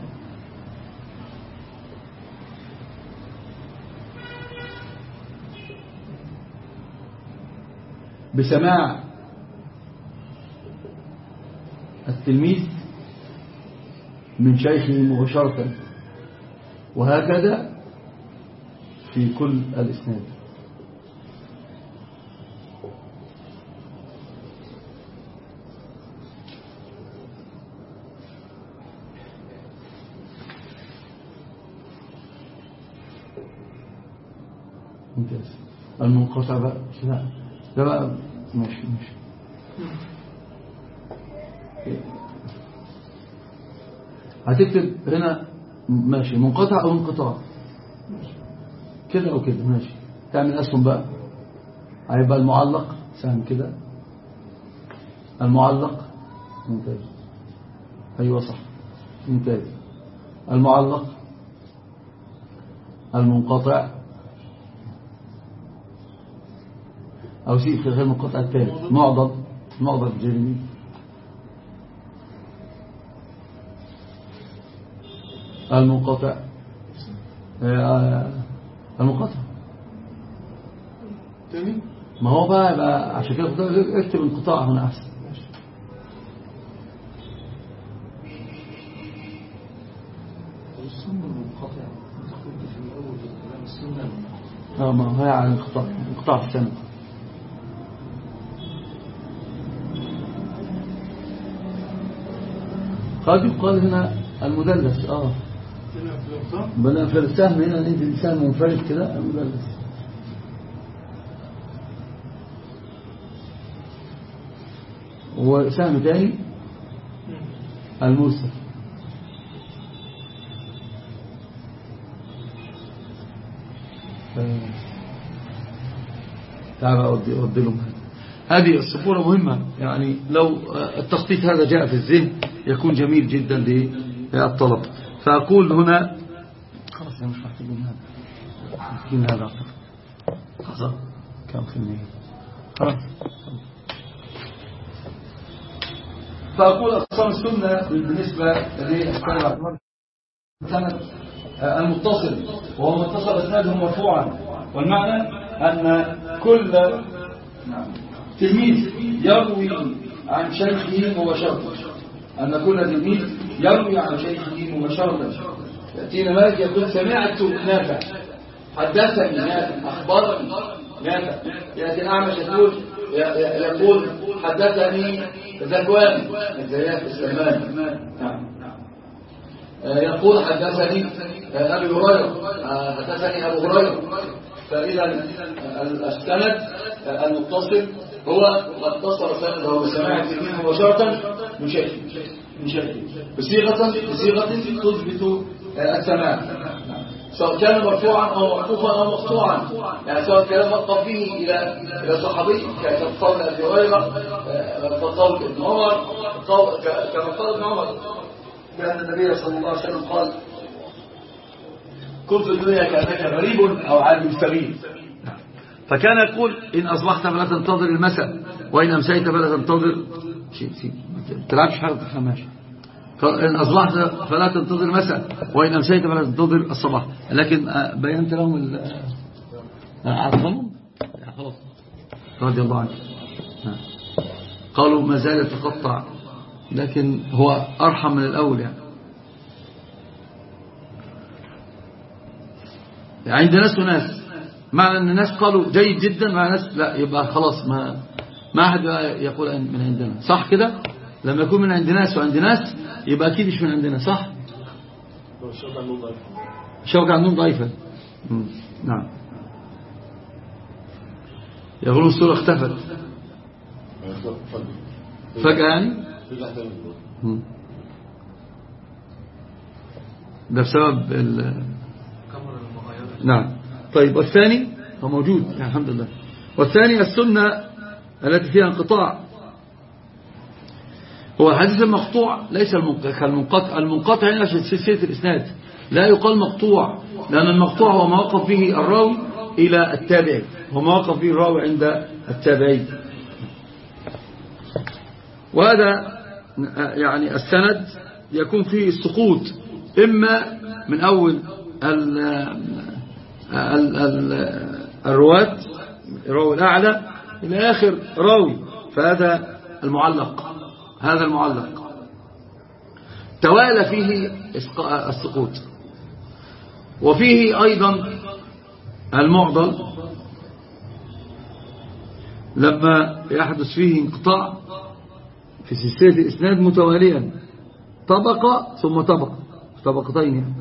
بسماع التلميذ من شيخه مباشرة، وهكذا في كل الإسناد. ممتاز. المنقطع بقى لا ده بقى ماشي هتكتب هنا ماشي منقطع او انقطاع كده او كده ماشي. تعمل اسهم بقى، هيبقى المعلق سهم كده، المعلق ممتاز، ايوه صح ممتاز، المعلق، المنقطع او شيء في غير المنقطع الثالث، معضل جرمي، المنقطع المنقطع تاني. ما هو بقى عشان كده اكتب انقطاع هنا احسن. السنة المنقطع كنت في الاول كلام السنة ما هي على انقطاع في السنة. قد يقال هنا المدلس بدل في السهم هنا ننزل السهم منفرد كده المدلس. وسهم تاني المرسل. تعال أودي لهم هذه الصفورة مهمة، يعني لو التخطيط هذا جاء في الذهن يكون جميل جدا للطلب. فأقول هنا خلاص مش محتاجين هذا خلاص كم في المية خلاص. فأقول أقسام السنة بالنسبة للسنة المتصل، وهو متصل أسناده مرفوعا، والمعنى أن كل تلميذ يروي عن شيخه مباشرة، أن كل تلميذ يروي عن شيخه مباشرة. يأتينا مالك يقول سمعت نافع، حدثني نافع، أخبرني نافع. يأتي الأعمش يقول حدثني ذكوان الزيات السلمان، يقول حدثني أبي هريرة، حدثني أبو هريرة. فإذا السند المتصل هو قد اتصل سنده بسماع التلميذ مباشرة من شيخه بصيغة تثبت السماع، سواء كان مرفوعا أو موقوفا أو مقطوعا. يعني سواء كان وقف فيه إلى صحابي كقول أبي هريرة، كقول ابن عمر، كما قال ابن عمر بأن النبي صلى الله عليه وسلم قال كن في الدنيا كأنك غريب أو عالم سبيل. فكان يقول إن أصبحت فلا تنتظر المساء، وإن أمسيت فلا تنتظر ما تلعبش حاجة تفهمهاش. إن أصبحت فلا تنتظر المساء، وإن أمسيت فلا تنتظر الصباح. لكن بينت لهم عرفهم خلاص رضي الله عنه. قالوا ما زال يتقطع، لكن هو أرحم من الأول. يعني عند ناس وناس، معنى أن الناس قالوا جيد جدا، مع ناس لا، يبقى خلاص ما أحد يقول من عندنا، صح كده؟ لما يكون من عند ناس وعند ناس يبقى أكيد مش من عندنا، صح؟ الشوكة عندهم ضعيفة. نعم. يقولون الصورة اختفت فجأة يعني. ده بسبب نعم. طيب والثاني هو موجود يعني الحمد لله. والثاني السنة التي فيها انقطاع. هو الحديث المقطوع ليس كالمنقطع. المنقطع هنا في سلسلة الإسناد لا يقال مقطوع، لأن المقطوع هو ما وقف به الراوي إلى التابعي، هو ما وقف به الراوي عند التابعي. وهذا يعني السند يكون فيه السقوط إما من أول الرواة الراوي الأعلى إلى آخر راوي، فهذا المعلق. هذا المعلق توالى فيه السقوط. وفيه أيضا المعضل لما يحدث فيه انقطاع في سلسلة الإسناد متواليا، طبقة ثم طبقة، طبقتين يعني.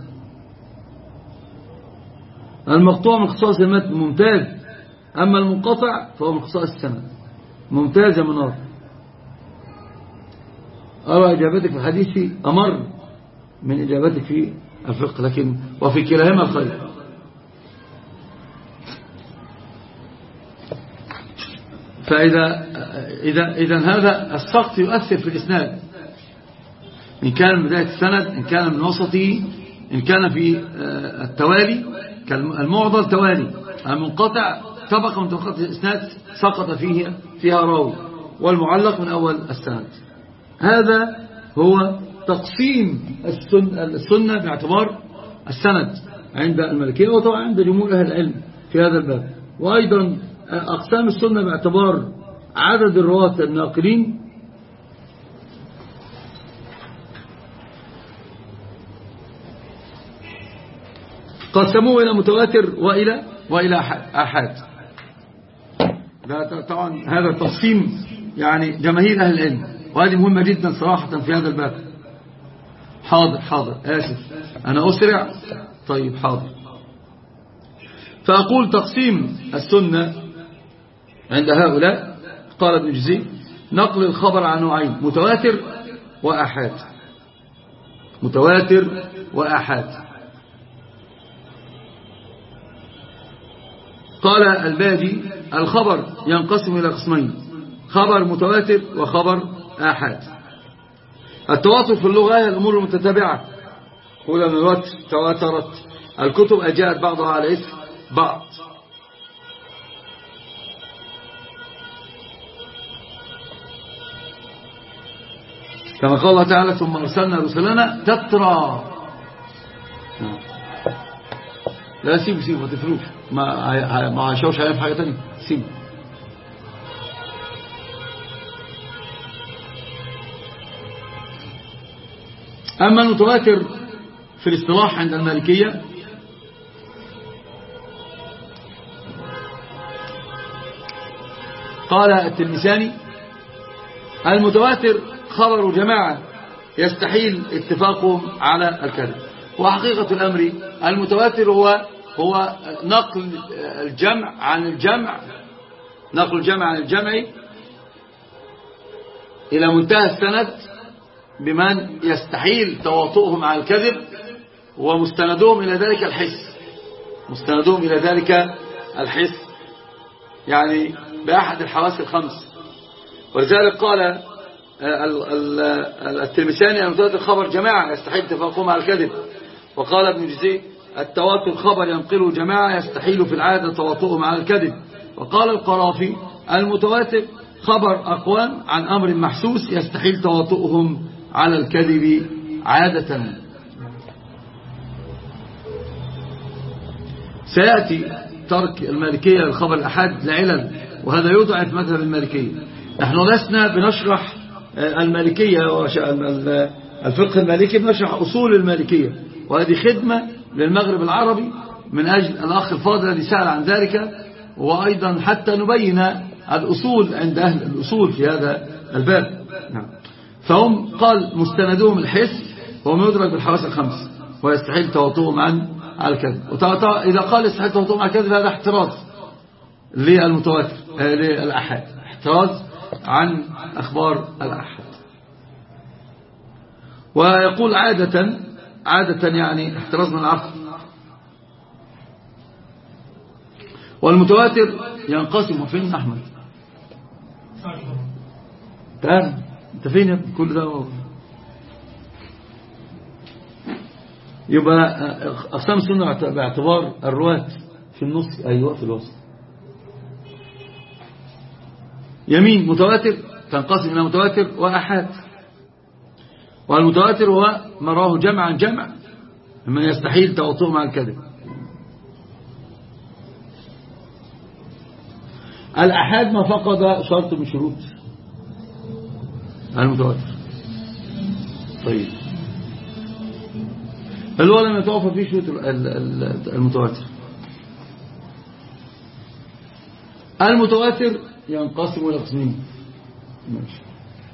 المقطوع من خصائص المتن ممتاز، أما المنقطع فهو من خصائص السند. ممتاز يا منار. أرى إجابتك في الحديث أمر من إجابتك في الفقه، لكن وفي كلاهما الخير. فإذا هذا السقط يؤثر في الإسناد، إن كان من بداية السند، إن كان من وسطه، إن كان في التوالي كالمعضل توالي. المنقطع طبقة من طبقات الإسناد سقط فيها راوي، والمعلق من أول السند. هذا هو تقسيم السنة باعتبار السند عند المالكية، وطبعا عند جمهور أهل العلم في هذا الباب. وأيضا أقسام السنة باعتبار عدد الرواة الناقلين. قسموه إلى متواتر وإلى آحاد. طبعا هذا التقسيم يعني جماهير أهل العلم، وهذه مهمة جدا صراحة في هذا الباب. حاضر آسف أنا أسرع. طيب حاضر. فأقول تقسيم السنة عند هؤلاء، قال ابن جزي: نقل الخبر عن نوعين: متواتر وآحاد. متواتر وآحاد. قال الباجي: الخبر ينقسم إلى قسمين: خبر متواتر وخبر آحاد. التواتر في اللغة هي الأمور المتتابعة. قول أن الوتر تواترت الكتب أجاءت بعضها على اسم بعض. كما قال الله تعالى: ثم أرسلنا رسلنا تترى. لا سيبه ما تفروش، ما عشوش عليهم حاجة تانية. سيبه. أما المتواتر في الاصطلاح عند المالكية قال التلمساني: المتواتر خبر جماعة يستحيل اتفاقهم على الكذب. وحقيقة الأمر المتواتر هو نقل الجمع عن الجمع، نقل الجمع عن الجمع إلى منتهى السند بمن يستحيل تواطؤهم على الكذب، ومستندهم إلى ذلك الحس، مستندهم إلى ذلك الحس يعني بأحد الحواس الخمس. ولذلك قال التلمساني: المتواتر خبر جماعة يستحيل اتفاقهم على الكذب. وقال ابن جزي: التواتر خبر ينقله جماعة يستحيل في العادة تواطؤهم على الكذب. وقال القرافي: المتواتر خبر أقوام عن أمر محسوس يستحيل تواطؤهم على الكذب عادة. سيأتي ترك المالكية للخبر الأحاد لعلل، وهذا يضعف مذهب المالكية. نحن لسنا بنشرح المالكية الفقه المالكي، بنشرح أصول المالكية، وهذه خدمة للمغرب العربي من أجل الأخ الفاضل الذي سأل عن ذلك، وأيضا حتى نبين الأصول عند أهل الأصول في هذا الباب. فهم قال مستندهم الحس وهم يدرك بالحواس الخمس ويستحيل تواطؤهم على الكذب. إذا قال يستحيل تواطؤهم على الكذب هذا احتراز للمتواتر للأحاد، احتراز عن أخبار الأحاد. ويقول عادة عادة يعني احتراز من العقل. والمتواتر ينقسم. فين أحمد؟ تعال انت فين يا ابني؟ كل ده يبقى أقسام السنة باعتبار الرواة في النص. أيوة في الوسط. يمين متواتر تنقسم إلى متواتر وأحاد. والمتواتر هو ما راه جمعا جمع من يستحيل توطئه مع الكذب. الأحاد ما فقد شرط من شروط المتواتر. طيب اللي لم يتوفر فيه شروط المتواتر. المتواتر ينقسم إلى قسمين. ماشي.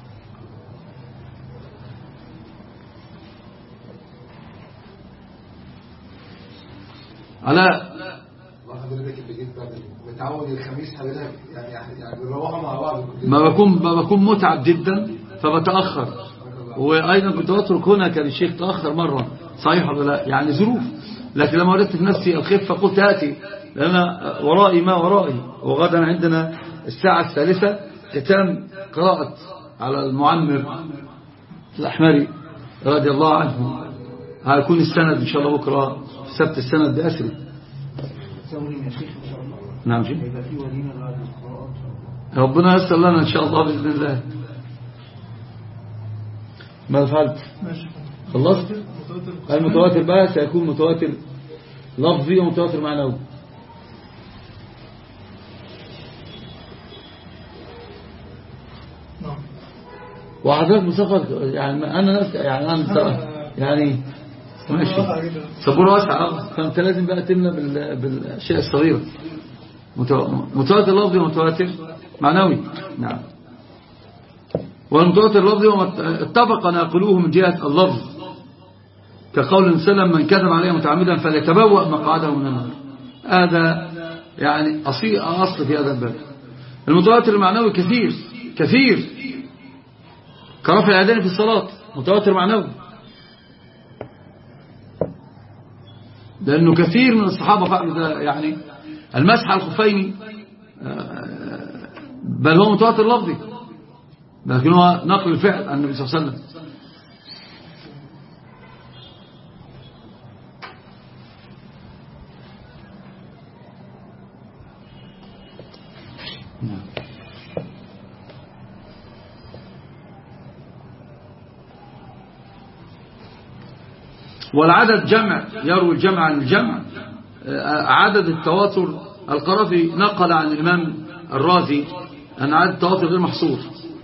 على حضرتك اللي جيت متعود الخميس حضرتك يعني بنروحوا مع بعض. ما بكون متعب جدا فبتأخر. وأيضا كنت أترك هنا كان الشيخ تأخر مرة. صحيح ولا لا؟ يعني ظروف. لكن لما وردت في نفسي الخفة قلت آتي لأن ورائي ما ورائي. وغدا عندنا الساعة 3 ختام قراءة على المعمر الأحمري رضي الله عنه. هيكون السند إن شاء الله بكرة سبت السند بأسري. نعم شيء ربنا يسر لنا إن شاء الله بإذن الله. ماذا فعلت؟ خلصت؟ المتواتر بقى سيكون متواتر لفظي ومتواتر معنوي. وحضرتك مسافر يعني أنا يعني ماشي صبور واسع. فأنت لازم بقى تمنى بالأشياء الصغيرة. متواتر لفظي ومتواتر معنوي. نعم. والمتواتر اللفظي اتفق ناقلوه من جهة اللفظ كقول سلم من كذب عليه متعمدا فليتبوأ مقعده من النار. هذا يعني أصل في هذا الباب. المتواتر المعنوي كثير كثير كرفع اليدين في الصلاة متواتر معنوي. لأنه كثير من الصحابة فعلوا يعني المسح على الخفين بل هو متواتر لفظي لكن هو نقل الفعل عن النبي صلى الله عليه وسلم. والعدد جمع يروي الجمع عن الجمع. عدد التواتر القرافي نقل عن الإمام الرازي أن عدد التواتر غير محصور.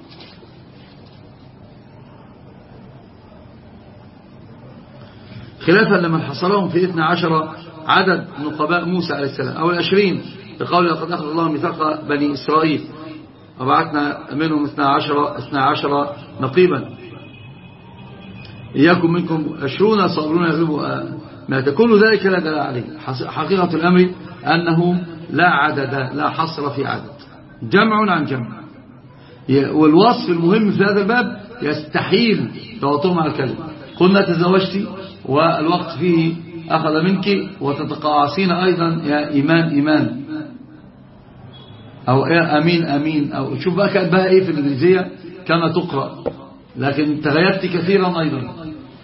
خلافا لمن حصلهم في 12 عدد نقباء موسى عليه السلام أو 20 بقول لقد أخذ الله ميثاق بني إسرائيل وبعثنا منهم 12 نقيبا إياكم منكم 20 صابرون يغلبوا ما تكون ذلك لا دليل عليه. حقيقة الأمر أنه لا عدد لا حصر في عدد جمع عن جمع. والوصف المهم في هذا الباب يستحيل تواطؤ مع الكلمة. قلنا تزوجتي والوقت فيه أخذ منك وتتقاعسين أيضا يا إيمان أو يا أمين أو شوف بقى كانت بها إيه في الإنجليزية كما تقرأ لكن تغيرت كثيرا أيضا.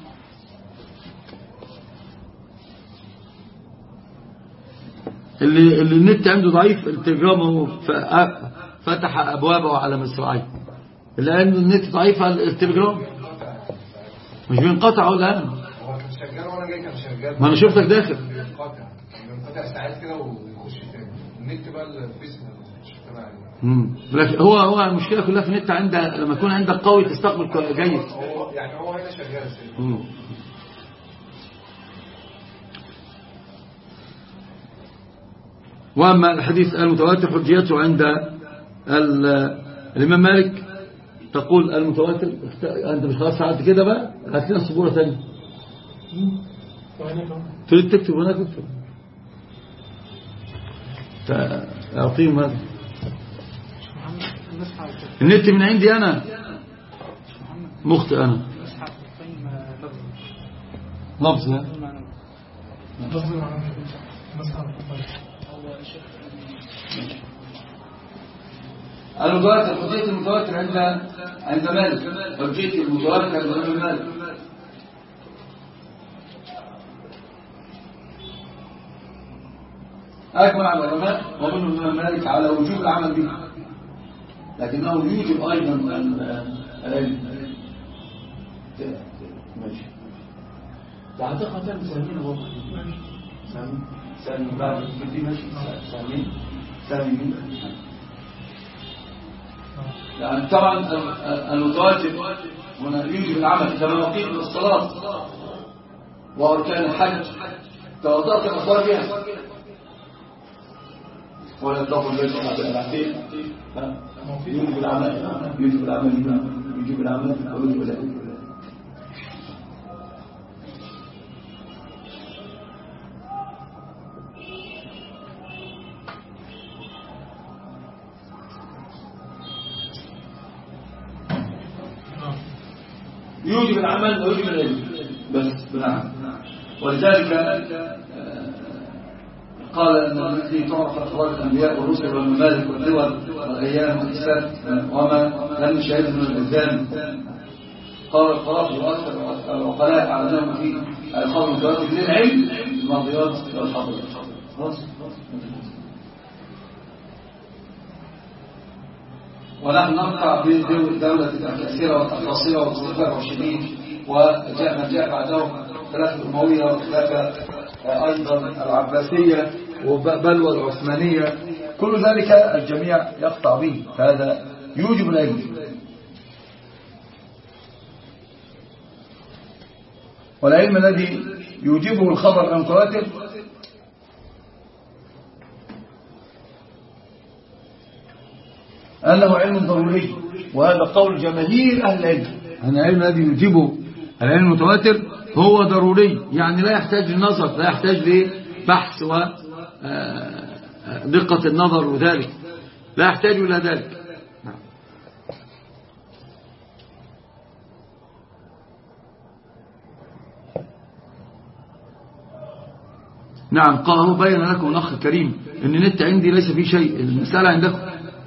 اللي النت عنده ضعيف التليجرام هو فتح أبوابه على مصراعيه. اللي عنده النت ضعيف التليجرام مش بينقطع ولا أنا هو كان شغال وانا جاي كان شغال ما انا شفتك داخل بينقطع ساعات كده ويخش تاني. النت بقى الفيس مش لكن هو المشكلة كلها في النت عندها لما يكون عندك قوي تستقبل جيد. هو يعني هو هنا شغال. وأما الحديث المتواتر حجيته عند الإمام مالك تقول المتواتر أنت مش خلاص ساعات كده بقى هات لنا صبورة ثانية تريد تكتب هناك اكتب أعطيهم هذا النت من عندي أنا مخطئ أنا لفظ المتواتر. حجية المتواتر عند مالك، حجية المتواتر عند مالك. أجمع العلماء ومنهم الإمام مالك على وجوب العمل به، لكنه يوجب أيضا العلم. ماشي. تعتقد أن سامين برضه سامين بعد دي ماشي سامين يعني طبعا المتواتر هنا يوجب العمل كما وقيل الصلاة وأركان الحج توضأت الأخبار بها ولا تقول ليس العقيد يوجب العمل يوجب العمل يوجب العمل ويوجب العمل. يوجب العمل ويوجب العلم بس نعم. ولذلك قال أن التي تعرف أخبار الأنبياء والرسل والممالك والدول والأيام والإسلام وما لم يشاهد من الإلزام. قال القرافي وأكثر العقلاء أعلنهم في الخبر المتواتر للعلم الماضيات والحاضرات. ونحن نقطع بالدولة التأثيرة والتقاصيرة والخلفاء الراشدين وجاء من جاء بعدهم الخلافة الأموية والخلافة أيضا العباسية بل والعثمانية، كل ذلك الجميع يقطع به، فهذا يوجب العلم. والعلم الذي يوجبه الخبر المتواتر أنه علم ضروري، وهذا قول جماهير أهل العلم أن العلم الذي يوجبه العلم المتواتر هو ضروري، يعني لا يحتاج للنظر، لا يحتاج لبحث ودقة النظر، وذلك لا يحتاج إلى ذلك. نعم. قال بين لكم الأخ الكريم أن النت عندي ليس فيه شيء، المسألة عندكم.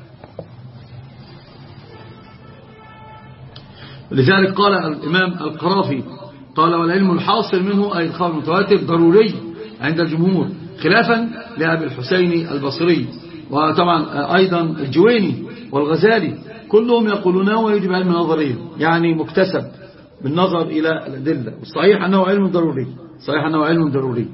لذلك قال الإمام القرافي قال والعلم الحاصل منه أي الخبر المتواتر ضروري عند الجمهور، خلافا لأبي الحسين البصري، وطبعا أيضا الجويني والغزالي كلهم يقولون ويجب علم نظري، يعني مكتسب بالنظر إلى الأدلة. والصحيح أنه علم ضروري، صحيح أنه علم ضروري،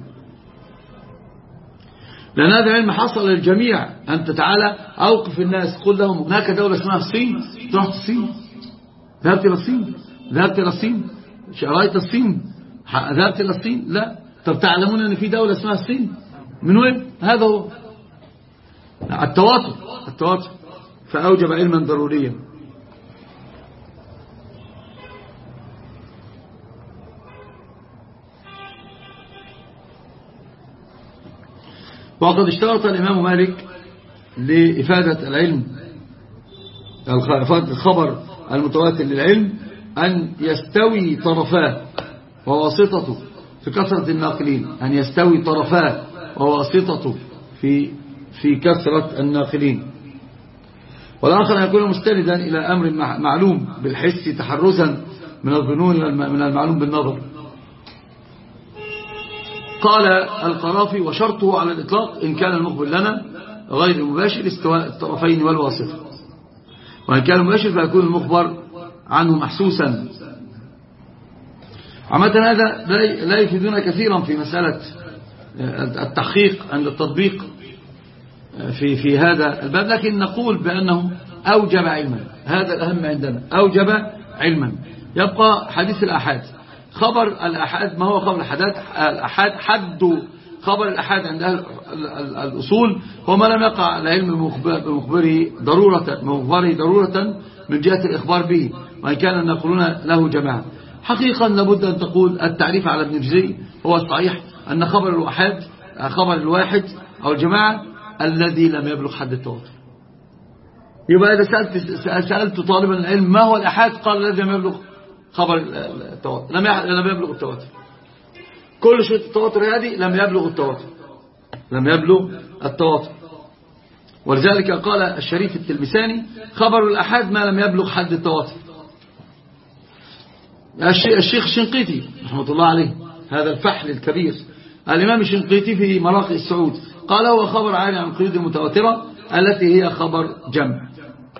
لأن هذا علم حصل للجميع. أنت تعالى أوقف الناس قل لهم هناك دولة اسمها الصين، تروح الصين، ذهبت إلى الصين، ذهبت إلى الصين، رأيت الصين، ذهبت إلى الصين؟ لا. طب تعلمون أن في دولة اسمها الصين؟ من وين؟ هذا هو التواتر فأوجب علما ضروريا. وقد اشترط الإمام مالك لإفادة العلم الخبر المتواتر للعلم أن يستوي طرفاه وواسطته في كثرة الناقلين، أن يستوي طرفاه وواسطته في كثرة الناقلين. والآخر أن يكون مستندا إلى أمر معلوم بالحس تحرزا من الظنون من المعلوم بالنظر. قال القرافي وشرطه على الإطلاق إن كان المخبر لنا غير مباشر استواء الطرفين والواسطة، وإن كان مباشر فيكون المخبر عنه محسوسا. عامة هذا لا يفيدنا كثيرا في مسألة التحقيق عند التطبيق في هذا الباب، لكن نقول بأنه أوجب علما، هذا الأهم عندنا، أوجب علما. يبقى حديث الأحاد. خبر الأحاد ما هو خبر الأحاد؟ حد خبر الأحاد عند أهل الأصول هو ما لم يقع العلم بمخبره ضرورة من جهة الإخبار به، وإن كان الناقلون له جماعة. حقيقة لابد أن تقول التعريف على ابن الجزري هو الصحيح أن خبر الأحاد خبر الواحد أو الجماعة الذي لم يبلغ حد التواتر. يبقى إذا سألت طالبا العلم ما هو الأحاد قال الذي لم يبلغ خبر التواتر، لم يبلغ التواتر. كل شروط التواتر هذه لم يبلغ التواتر. ولذلك قال الشريف التلمساني خبر الأحاد ما لم يبلغ حد التواتر. الشيخ الشنقيطي رحمة الله عليه، هذا الفحل الكبير، الإمام الشنقيطي في مراقي السعود قال هو خبر عالي عن القيود المتواترة التي هي خبر جمع.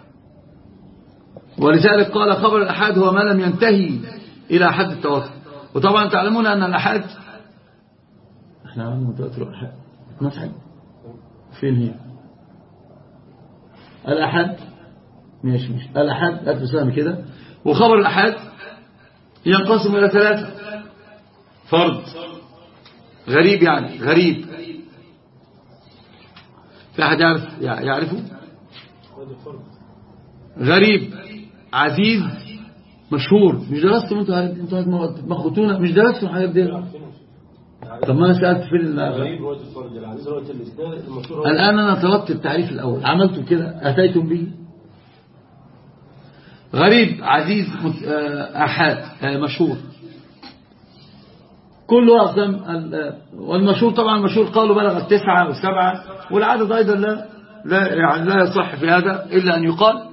ولذلك قال خبر الأحاد هو ما لم ينتهي إلى حد التواتر. وطبعا تعلمون أن الأحاد احنا عملنا متواتر الأحاد نفعل فين هي الأحاد ماشي الأحاد أتبسام كده. وخبر الأحاد ينقسم إلى 3: فرد، غريب، يعني غريب. في أحد يعرفه؟ غريب، عزيز، مشهور. مش درستم انتوا مخطونا؟ مش درستم الحاجات دي؟ طب ما انا سألت في الغريب رواية الفرد، العزيز رواية الإسناد، المشهور. الآن أنا طلبت التعريف الأول، عملتم كده، أتيتم به. غريب، عزيز، أحاد، مشهور، كله أقسام. والمشهور طبعا المشهور قالوا بلغ 9 و7، والعدد أيضا لا يصح في هذا إلا أن يقال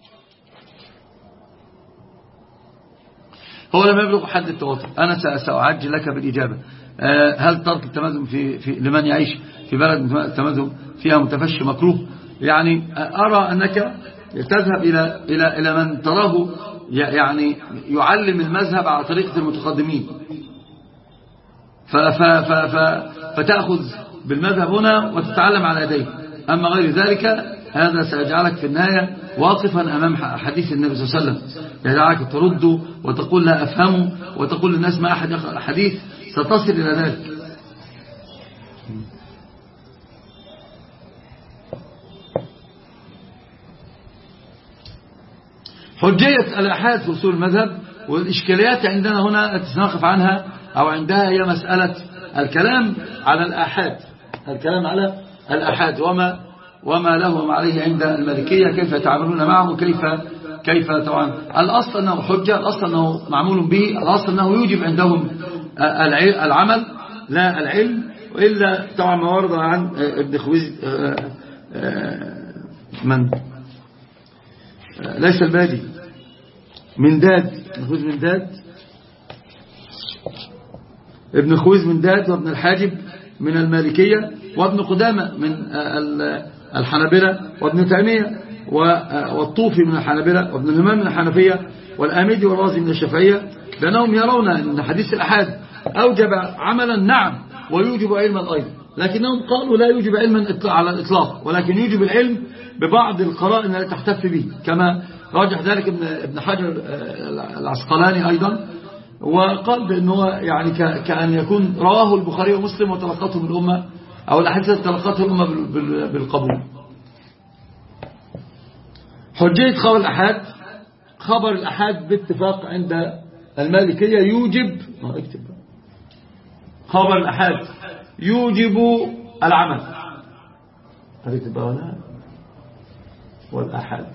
هو لم يبلغ حد التواتر. أنا سأعجل لك بالإجابة. هل ترك التمازم في لمن يعيش في بلد التمازم فيها متفشي مكروه؟ يعني أرى أنك تذهب إلى من تراه يعني يعلم المذهب على طريقة المتقدمين، فتأخذ بالمذهب هنا وتتعلم على يديه. أما غير ذلك هذا سيجعلك في النهاية واقفا أمام حديث النبي صلى الله عليه وسلم، يجعلك ترد وتقول لا أفهمه، وتقول للناس ما أحد يقرأ الحديث، ستصل إلى ذلك. حجية الأحاد في أصول المذهب والإشكاليات عندنا هنا تتناقف عنها أو عندها هي مسألة الكلام على الآحاد، الكلام على الآحاد وما لهم عليه عند المالكية، كيف يتعاملون معه، كيف طبعا الأصل أنه حجة، الأصل أنه معمول به، الأصل أنه يوجب عندهم العمل لا العلم. وإلا طبعا ما ورد عن ابن خويز من ليس البادي ابن خويز من داد وابن الحاجب من المالكية، وابن قدامة من الحنابلة، وابن تيمية والطوفي من الحنابلة، وابن الهمام من الحنفية، والآمدي والرازي من الشافعية، لأنهم يرون أن حديث الأحاد أوجب عملا نعم ويوجب علما أيضا، لكنهم قالوا لا يوجب علما على الإطلاق، ولكن يوجب العلم ببعض القرائن التي تحتف به، كما راجح ذلك ابن حجر العسقلاني أيضا، وقال بأنه يعني كأن يكون رواه البخاري ومسلم وتلقته بالأمة، أو الأحاديث تلقته الأمة بالقبول. حجية خبر الأحاد باتفاق عند المالكية يوجب خبر الأحاد يوجب العمل، هذه تبقى هنا والأحاد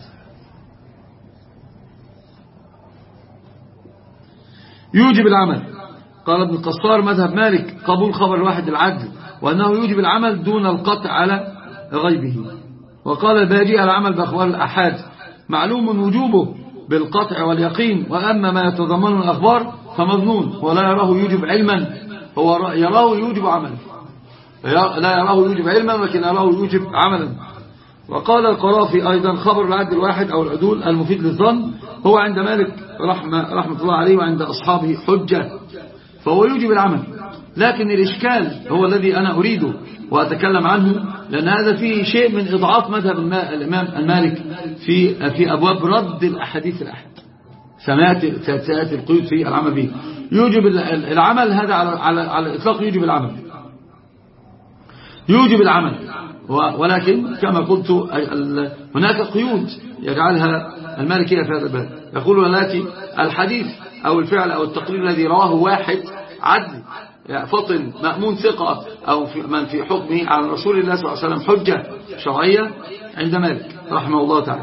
يوجب العمل. قال ابن القصار مذهب مالك قبول خبر الواحد العدل، وأنه يوجب العمل دون القطع على غيبه. وقال الباجي العمل بأخبار الأحاد معلوم وجوبه بالقطع واليقين، وأما ما يتضمنه الأخبار فمظنون ولا يراه يوجب علما، هو يراه يوجب عملا، لا يراه يوجب علما ولكن يراه يوجب عملا. وقال القرافي أيضا خبر العدل الواحد أو العدول المفيد للظن هو عند مالك رحمة الله عليه وعند أصحابه حجة، فهو يوجب العمل. لكن الإشكال هو الذي أنا أريده وأتكلم عنه، لأن هذا فيه شيء من إضعاف مذهب الإمام المالك في أبواب رد الأحاديث الأحد، سيأتي القيود في العمل به. يوجب العمل هذا على الإطلاق يوجب العمل، ولكن كما قلت هناك قيود يجعلها المالكية في هذا الباب. يقول ولكن الحديث أو الفعل أو التقرير الذي رواه واحد عدل فطن مأمون ثقة أو من في حكمه عن رسول الله صلى الله عليه وسلم حجة شرعية عند مالك رحمه الله تعالى،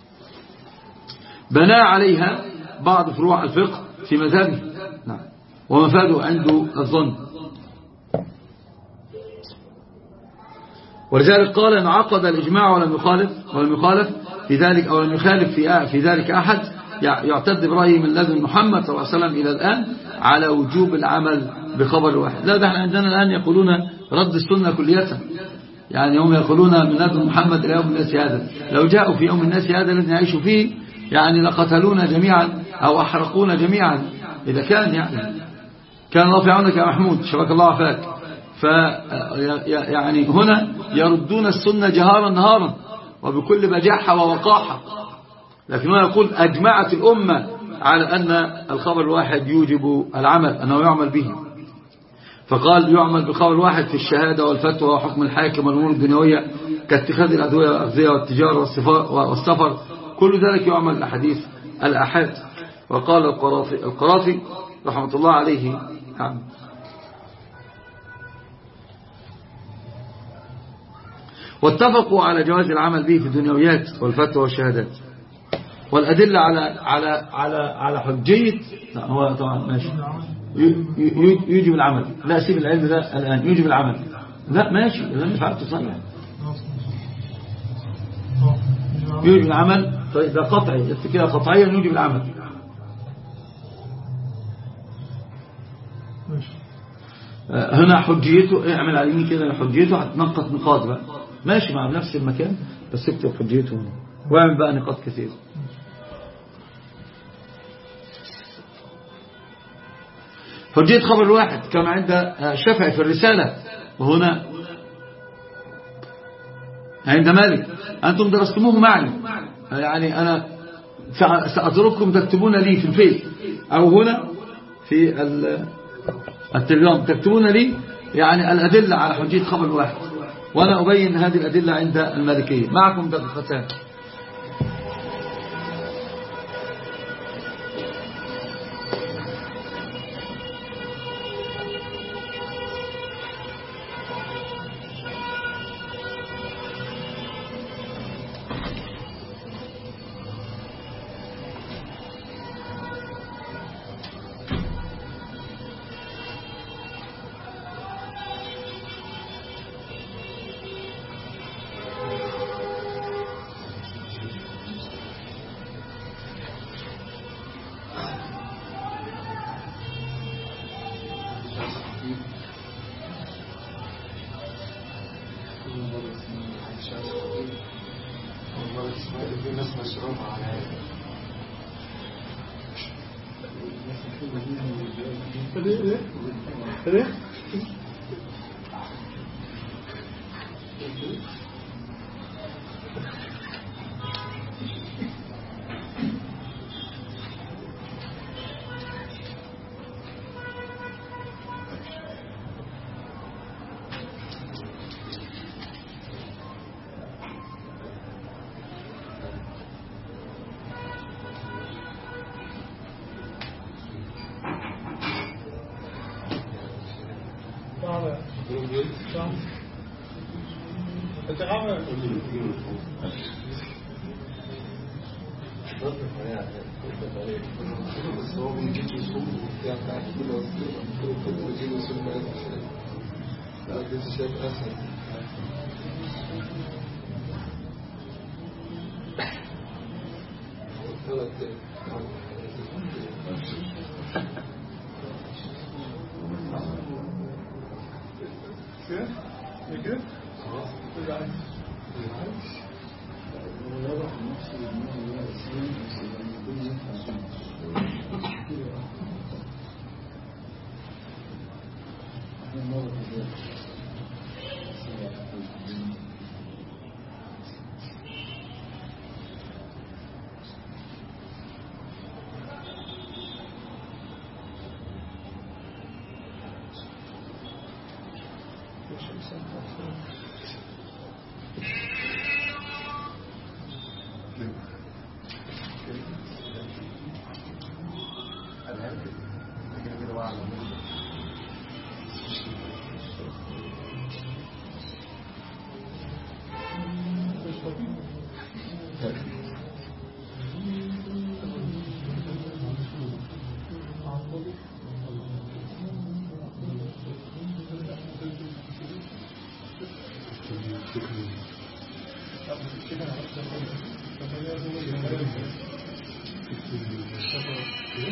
بنى عليها بعض فروع الفقه في مذهبه. نعم. ومفاده عنده الظن. ولذلك قال إن عقد الإجماع ولم يخالف في ذلك أو لم يخالف في ذلك أحد يعتد برأيه من لدن محمد صلى الله عليه وسلم إلى الآن على وجوب العمل بخبر واحد. لا، ده احنا عندنا الآن يقولون رد السنة كلية، يعني هم يقولون من لدن محمد إلى يوم الناس هذا، لو جاءوا في يوم الناس هذا الذي نعيش فيه يعني لقتلونا جميعا أو أحرقونا جميعا إذا كان يعني كان الله في عونك يا محمود، شبك الله عفاك. يعني هنا يردون السنة جهارا نهارا وبكل بجاحة ووقاحة، لكن هو يقول أجمعت الأمة على أن الخبر الواحد يوجب العمل، أنه يعمل به. فقال يعمل بخبر الواحد في الشهادة والفتوى وحكم الحاكم والأمور الدنيوية كاتخاذ الأدوية والأغذية والتجارة والسفر، كل ذلك يعمل الأحاديث الأحاد. وقال القرافي رحمة الله عليه واتفقوا على جواز العمل به في الدنيويات والفتوى والشهادات. والأدلة على حجية، هو طبعا ماشي يوجب العمل، لا سيب العلم ده الآن، يوجب العمل، لا ماشي إذا فعلت صحيح يوجب العمل. طيب ده قطعي كده قطعيا يوجب العمل. هنا حجيته، اعمل على يمين كده، حجيته هتنقط نقاط بقى، ماشي مع نفس المكان بس اكتب حجيته هنا واعمل بقى نقاط كثير. حجية خبر الواحد كما عند الشافعي في الرسالة، وهنا عند مالك. أنتم درستموه معي، يعني أنا سأترككم تكتبون لي في الفيس أو هنا في التليجرام، تكتبون لي يعني الأدلة على حجية خبر الواحد، وأنا أبين هذه الأدلة عند المالكية. معكم دقيقتان.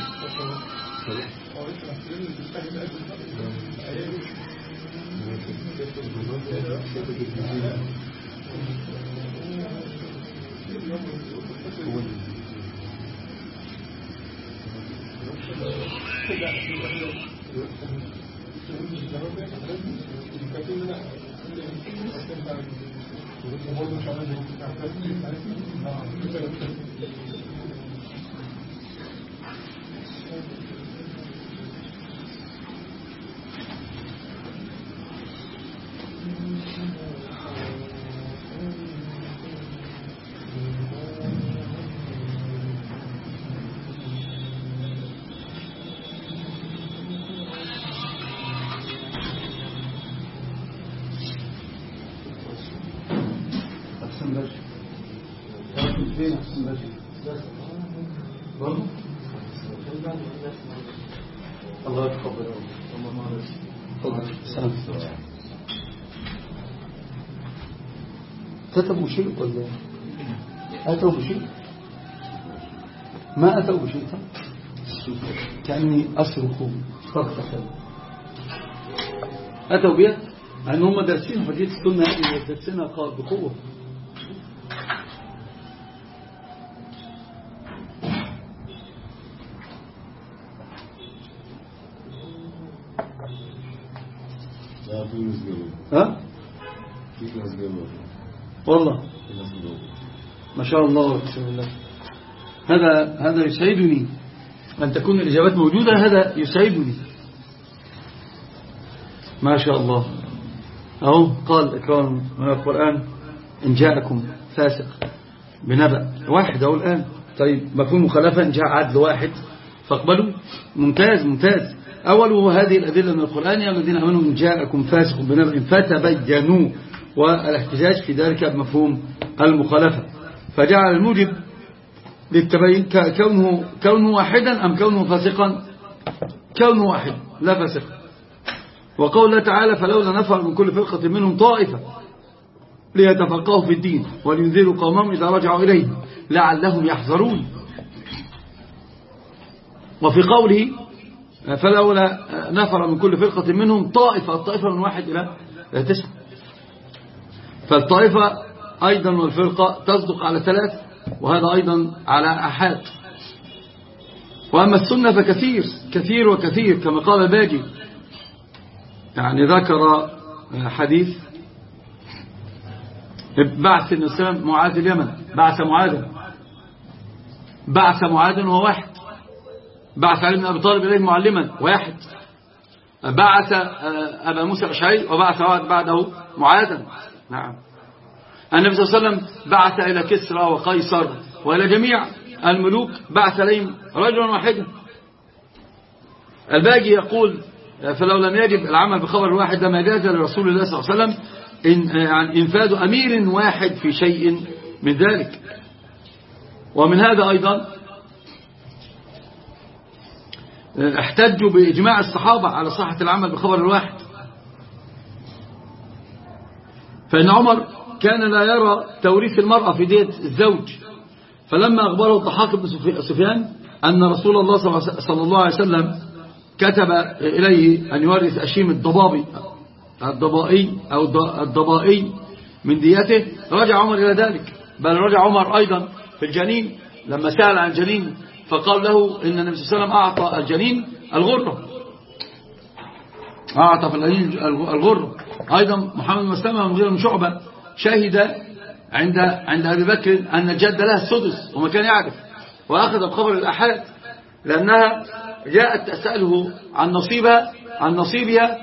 الله يتقبل. كتبوا شيء ولا أتوا بشيء؟ ما أتوا بشيء كأني أصرخ صرخة. أتوا بها أن هم دارسين حديث السنة هذه دارسينها بقوة. ها؟ والله ما شاء الله بسم الله. هذا يسعدني أن تكون الإجابات موجودة. هذا يسعدني ما شاء الله. أهو قال إكرام من القرآن إن جاءكم فاسق بنبأ واحد. أهو الآن طيب مفهوم مخالفة إن جاء عدل واحد فاقبلوا. ممتاز ممتاز. أوله هذه الأدلة من القرآن يا الذين آمنوا إن جاءكم فاسق بنبأ فتبينوا، والاحتجاج في ذلك بمفهوم المخالفة. فجعل الموجب للتبين كونه واحدا أم كونه فاسقا؟ كونه واحد لا فاسق. وقول الله تعالى فلولا نفر من كل فرقة منهم طائفة ليتفقهوا في الدين ولينذروا قومهم إذا رجعوا إليه لعلهم يحذرون. وفي قوله فلولا نفر من كل فرقة منهم طائفة، الطائفة من واحد إلى 9. فالطائفة أيضا والفرقة تصدق على 3 وهذا أيضا على أحاد. وأما السنة فكثير كثير وكثير كما قال الباجي، يعني ذكر حديث بعث النسلام معاذ اليمن، بعث معاذ وهو واحد، بعث علي بن أبي طالب إليه معلما واحد، بعث أبا موسى الأشعري وبعث بعده معاذا. نعم. النبي صلى الله عليه وسلم بعث إلى كسرى وقيصر وإلى جميع الملوك بعث إليهم رجلا واحدا. الباقي يقول فلو لم يجب العمل بخبر واحد لما جاز لرسول الله صلى الله عليه وسلم يعني إنفاذ أمير واحد في شيء من ذلك. ومن هذا أيضا احتجوا بإجماع الصحابة على صحة العمل بخبر الواحد. فإن عمر كان لا يرى توريث المرأة في دية الزوج، فلما أخبره الضحاك بن سفيان أن رسول الله صلى الله عليه وسلم كتب إليه أن يورث أشيم الضبائي من ديته، رجع عمر إلى ذلك. بل رجع عمر أيضا في الجنين لما سأل عن الجنين فقال له إن النبي صلى الله عليه وسلم أعطى الجنين الغرة، أعطى في الجنين الغرة. أيضا محمد بن مسلمة من غير من شعبة شهد عند أبي بكر أن الجد لها السدس وما كان يعرف، وأخذ بخبر الأحاد لأنها جاءت تسأله عن نصيبها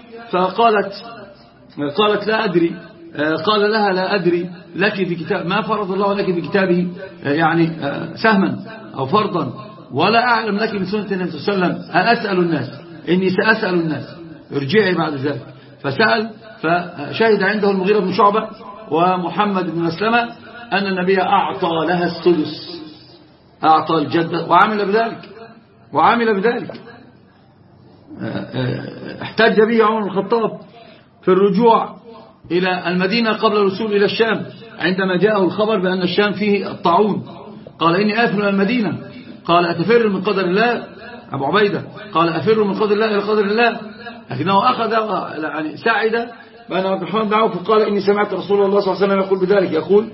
فقالت لا أدري. قال لها لا أدري لك في كتاب ما فرض الله لك في كتابه يعني سهما أو فرضا، ولا أعلم لك من سنة النبي صلى الله عليه وسلم أسأل الناس إني سأسأل الناس ارجعي بعد ذلك. فسأل فشهد عنده المغيرة بن شعبة ومحمد بن مسلمة أن النبي أعطى لها السدس، أعطى الجدة وعمل بذلك. احتج به عمر بن الخطاب في الرجوع إلى المدينة قبل الوصول إلى الشام عندما جاءه الخبر بأن الشام فيه الطاعون. قال إني آثم إلى المدينة. قال أتفر من قدر الله؟ أبو عبيدة قال أفر من قدر الله إلى قدر الله، لكنه أخذ يعني سعد بأن عبد الرحمن بن عوف قال إني سمعت رسول الله صلى الله عليه وسلم يقول بذلك، يقول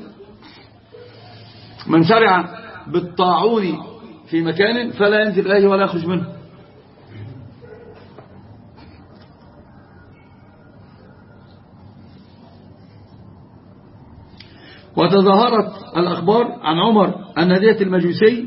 من سرع بالطاعون في مكان فلا ينزل إليه ولا يخرج منه. وتظاهرت الأخبار عن عمر النادية المجوسي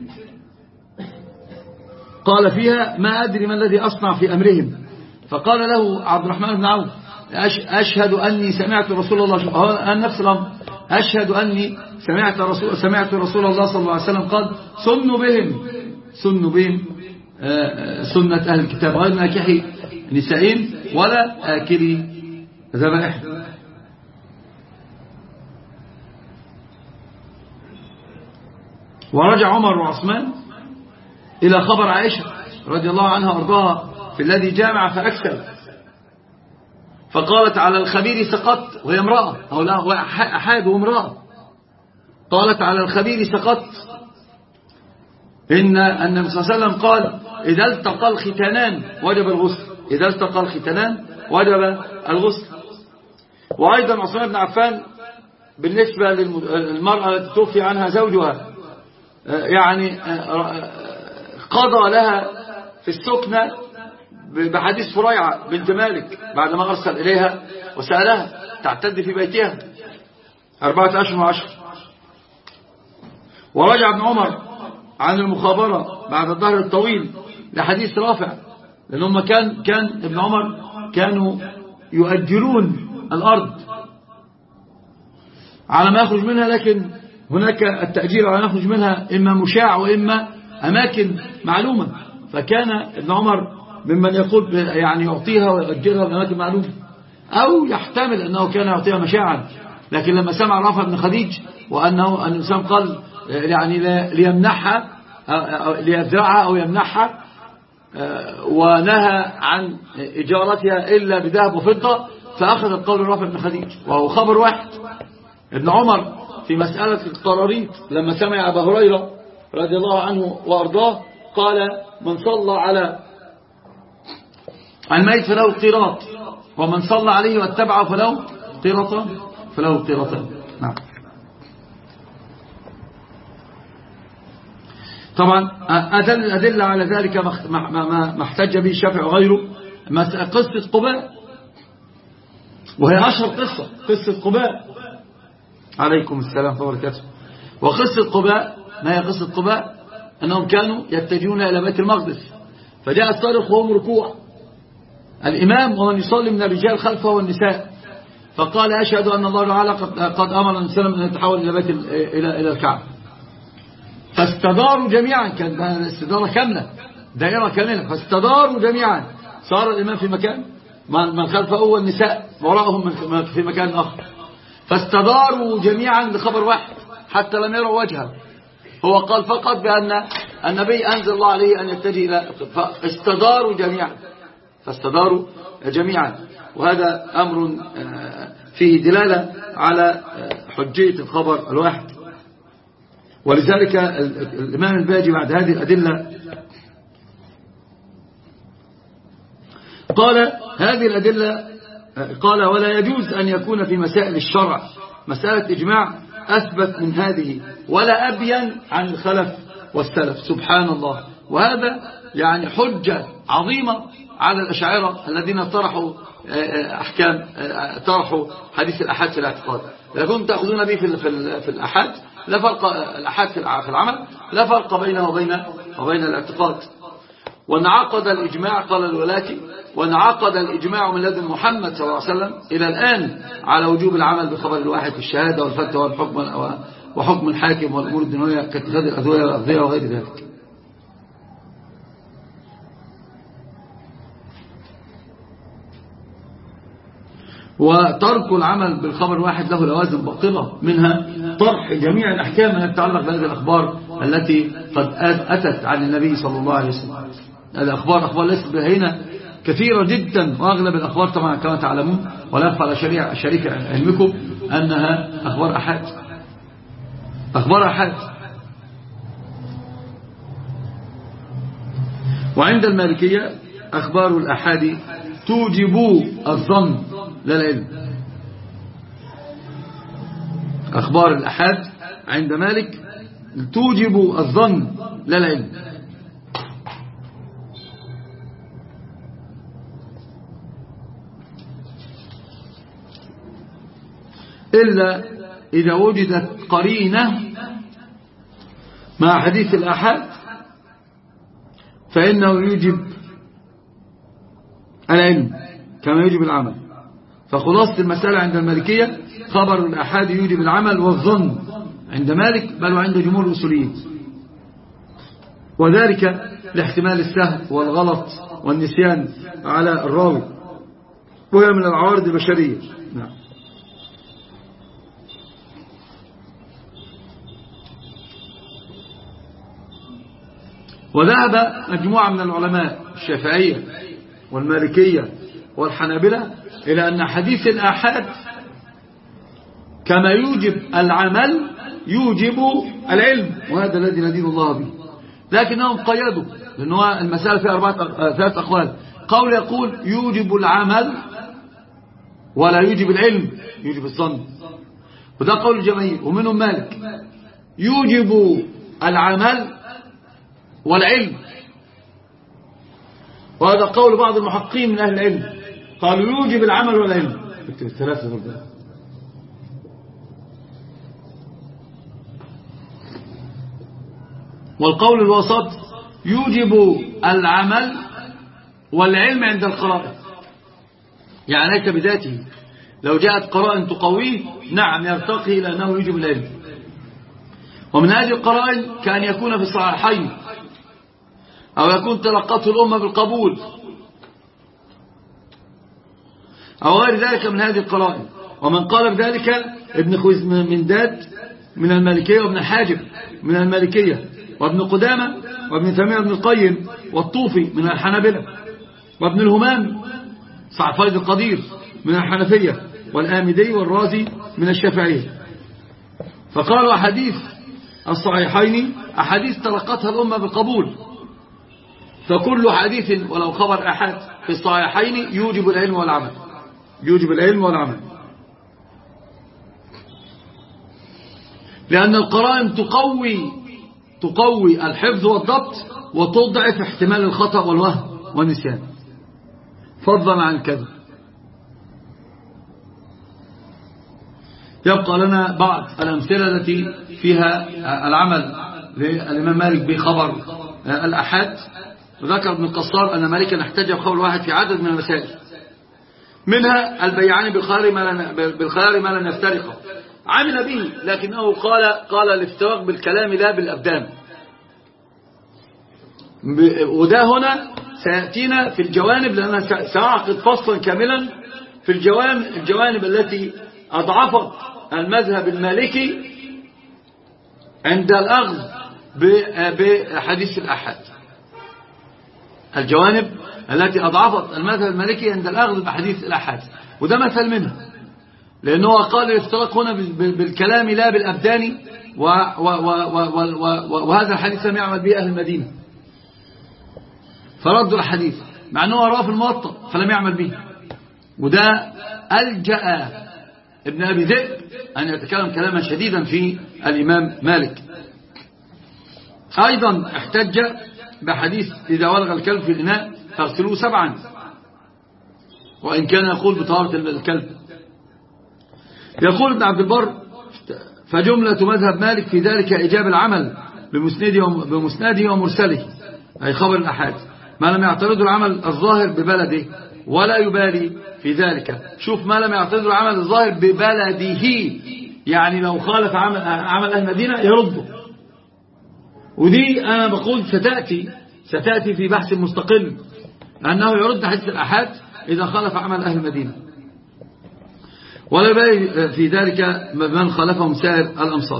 قال فيها ما أدري ما الذي أصنع في أمرهم، فقال له عبد الرحمن بن عوف أشهد أني سمعت رسول الله نفس الأمر، أشهد أني سمعت رسول الله صلى الله عليه وسلم قال سنوا بهم سنة أهل الكتاب غير ناكحي نسائهم ولا آكلي ذبائح. ورجع عمر وعثمان إلى خبر عائشة رضي الله عنها وارضاها في الذي جامع فأكثر، فقالت على الخبير سقطت، وهي امرأة أو لا أحاد وامرأة، قالت على الخبير سقطت إن النبي صلى الله عليه وسلم قال إذا التقى الختانان وجب الغسل، إذا التقى الختانان وجب الغسل. وأيضا عثمان بن عفان بالنسبة للمرأة التي توفي عنها زوجها يعني قضى لها في السكنة بحديث فريعة بنت مالك بعدما أرسل إليها وسألها تعتد في بيتها 4 أشهر و10. ورجع ابن عمر عن المخابرة بعد الظهر الطويل لحديث رافع، لأنهم كان ابن عمر كانوا يؤجلون الأرض على ما يخرج منها، لكن هناك التأجيل على ما يخرج منها إما مشاع وإما أماكن معلومة، فكان ابن عمر ممن يقول يعني يعطيها ويؤجلها بأماكن معلومة، أو يحتمل أنه كان يعطيها مشاعا، لكن لما سمع رافع بن خديج وأنه الإنسان قال يعني ليمنحها ليزرعها أو يمنحها ونهى عن إجارتها إلا بذهب وفضة، فأخذ القول رافع بن خديج وهو خبر واحد. ابن عمر في مسألة القراريط لما سمع أبا هريرة رضي الله عنه وأرضاه قال من صلى على الميت فله قيراط، ومن صلى عليه واتبعه فله قيراطان. نعم. طبعا الأدلة على ذلك ما احتج به الشافعي وغيره قصة قباء، وهي أشهر قصة قباء عليكم السلام وبركاته. وقصة قباء ما هي قصة قباء؟ أنهم كانوا يتجهون إلى بيت المقدس، فجاء الصارخ وهم ركوع الإمام ومن يصلي من الرجال خلفه والنساء، فقال أشهد أن الله تعالى قد أمر النبي أن يتحول إلى الكعبة، فاستداروا جميعا، كان استدارة كاملة دائرة كاملة، فاستداروا جميعا، صار الإمام في مكان من خلفه والنساء وراءهم في مكان آخر، فاستداروا جميعا لخبر واحد حتى لم يروا وجهه. هو قال فقط بأن النبي أنزل الله عليه أن يتجه إلى، فاستداروا جميعا. وهذا أمر فيه دلالة على حجية الخبر الواحد. ولذلك الإمام الباجي بعد هذه الأدلة قال هذه الأدلة قال ولا يجوز أن يكون في مسائل الشرع مسألة إجماع أثبت من هذه ولا أبين عن الخلف والسلف، سبحان الله. وهذا يعني حجة عظيمة على الأشاعرة الذين طرحوا حديث الأحاد في الاعتقاد. لكم تأخذون به في الأحاد، لا فرق الأحاد في العمل، لا فرق بينه وبين الاعتقاد. وانعقد الإجماع، قال الولاتي، وانعقد الإجماع من لدن محمد صلى الله عليه وسلم إلى الآن على وجوب العمل بخبر الواحد في الشهادة والفتوى والحكم وحكم الحاكم والأمور الدنيوية كاتخاذ الأدوية والأغذية وغير ذلك. وترك العمل بالخبر واحد له لوازم باطلة، منها طرح جميع الأحكام التي تتعلق بهذه الأخبار التي قد أتت عن النبي صلى الله عليه وسلم. الأخبار ليست بهينة كثيرة جدا، وأغلب الأخبار طبعا كما تعلمون ولا يخفى على شريك علمكم أنها أخبار أحاد. وعند المالكية أخبار الأحاد توجب الظن لا العلم. أخبار الأحاد عند مالك توجب الظن لا العلم. إلا إذا وجدت قرينة مع حديث الأحاد فإنه يوجب العلم كما يوجب العمل. فخلاصة المسألة عند المالكية خبر الأحاد يوجب العمل والظن عند مالك بل وعند جمهور الأصوليين، وذلك لاحتمال السهو والغلط والنسيان على الراوي، وهي من العوارض البشرية. نعم. وذهب مجموعة من العلماء الشافعية والمالكية والحنابلة إلى أن حديث الآحاد كما يوجب العمل يوجب العلم، وهذا الذي ندين الله به. لكنهم قيدوا، لأنه المسألة فيها ثلاث أقوال. قول يقول يوجب العمل ولا يوجب العلم، يوجب الظن، وده قول الجماهير ومنهم مالك يوجب العمل والعلم، وهذا قول بعض المحققين من أهل العلم قالوا يوجب العمل والعلم. اكتب الثلاثة دول. والقول الوسط يوجب العمل والعلم عند القرائن، يعني ليس بذاته، لو جاءت قرائن تقويه نعم يرتقي إلى أنه يوجب العلم. ومن هذه القرائن كان يكون في الصحيحين أو يكون تلقته الأمة بالقبول أو غير ذلك من هذه القرائن. ومن قال بذلك ابن خويزمنداد من المالكية، وابن حاجب من المالكية، وابن قدامة، وابن تيمية بن القيم، والطوفي من الحنابلة، وابن الهمام صاحب فيض القدير من الحنفية، والآمدي والرازي من الشافعية. فقالوا أحاديث الصحيحين أحاديث تلقتها الأمة بالقبول، فكل حديث ولو خبر أحد في الصحيحين يوجب العلم والعمل، يوجب العلم والعمل، لأن القرائن تقوي الحفظ والضبط وتضعف احتمال الخطأ والوهم والنسيان فضلا عن الكذب. يبقى لنا بعض الأمثلة التي فيها العمل للإمام مالك بخبر الأحاد. ذكر ابن القصار أن مالكا احتج بقول واحد في عدد من المسائل، منها البيعان بالخيار ما لن يفترقا، عمل به لكنه قال الافتراق بالكلام لا بالأبدان. وده هنا سيأتينا في الجوانب، لأننا سأعقد فصلا كاملا في الجوانب التي أضعفت المذهب المالكي عند الأخذ بحديث الأحاد. الجوانب التي أضعفت المذهب المالكي عند الأخذ بحديث الأحاد، وده مثل منها، لأنه قال الافتراق هنا بالكلام لا بالأبدان، وهذا الحديث لم يعمل به أهل المدينة فردوا الحديث، مع أنه رأى في الموطأ فلم يعمل به. وده ألجأ ابن أبي ذئب أن يتكلم كلاما شديدا في الإمام مالك. أيضا احتج بحديث إذا ولغ الكلب في الإناء فاغسلوه 7، وإن كان يقول بطهارة الكلب. يقول ابن عبد البر فجملة مذهب مالك في ذلك إجاب العمل بمسنده ومرسله، أي خبر الأحاد، ما لم يعترض العمل الظاهر ببلده ولا يبالي في ذلك. شوف، ما لم يعترض العمل الظاهر ببلده، يعني لو خالف عمل أهل المدينة يرده. ودي أنا بقول ستأتي في بحث مستقل أنه يرد حديث الأحاد إذا خالف عمل أهل المدينة، ولا يبالي في ذلك من خالفهم سائر الأمصار.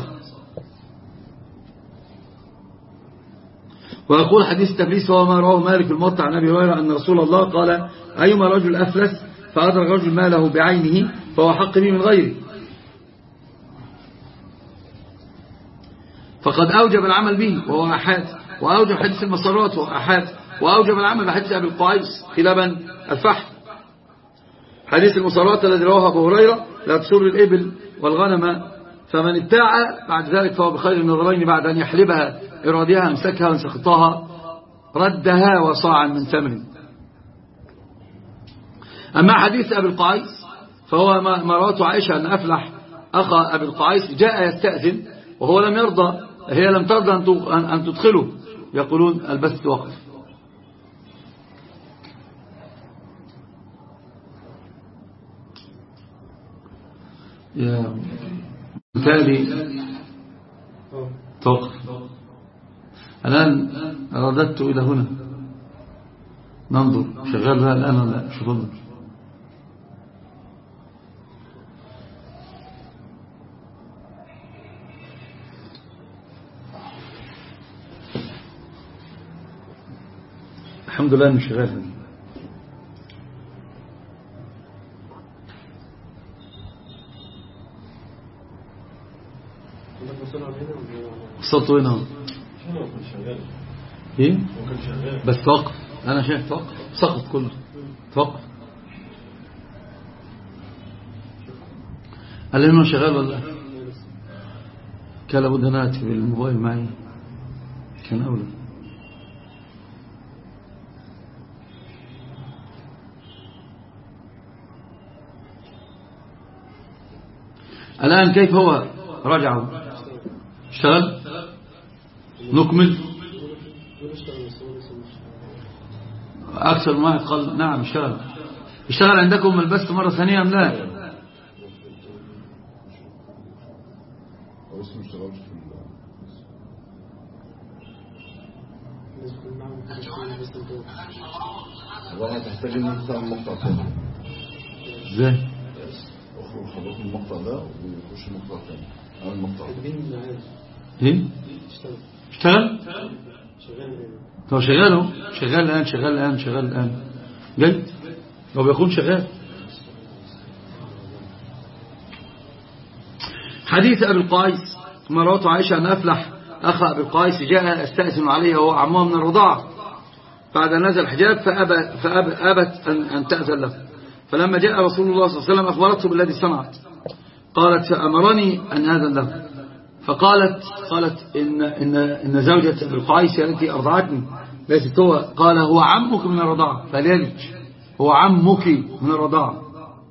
ويقول حديث التفليس هو ما رواه مالك الموطأ عن أبي هريرة أن رسول الله قال أيما رجل أفلس فأدرك رجل ماله بعينه فهو حق به من غيره، فقد أوجب العمل به وهو أحاد، وأوجب حديث المسرات وهو أحاد، وأوجب العمل بحديث أبي القعيس في لبن الفحل. حديث المصارات الذي رواه أبو هريرة: لا تسر الإبل والغنم، فمن ابتاع بعد ذلك فهو بخير النظرين، بعد أن يحلبها إرادها امسكها وإن سقطها ردها وصاعا من تمر. أما حديث أبي القعيس فهو مرات عائشة أن أفلح أخا أبي القعيس جاء يستأذن وهو لم يرضى، هي لم ترضى أن تدخله، يقولون البث وقف. بالتالي توقف. الآن رددت إلى هنا، ننظر شغالها الآن ولا شغلنا. الحمد لله انه شغال. وصلت هنا ايه بس توقف. انا شايف توقف، سقط كله، توقف. قال لي انه شغال ولا كان لابد ان اتي بالموبايل معي، كان اولى. الآن كيف هو رجعوا؟ اشتغل؟ نكمل. أكثر ما يتقل. نعم اشتغل عندكم البث مرة ثانية أم لا؟ والله تحتاج ان تسمع المقطع ثاني. ازاي؟ خلص المقطع ده ويخش المقطع ثاني. انا المقطع ايه؟ اشتغل؟ هو شغال الآن جاي لو بيكون شغال. حديث أبي القعيس مرات عائشة أن أفلح أخا أبي القعيس جاء استأذن عليه وهو عمه من الرضاعة، بعد نزل الحجاب فأبت أن تأذن له، فلما جاء رسول الله صلى الله عليه وسلم أخبرته بالذي صنعت، قالت فأمرني أن أذن له، فقالت إن زوجة أبي القعيس التي أرضعتني ليست هو، قال هو عمك من الرضاعة، فليلج هو عمك من الرضاعة.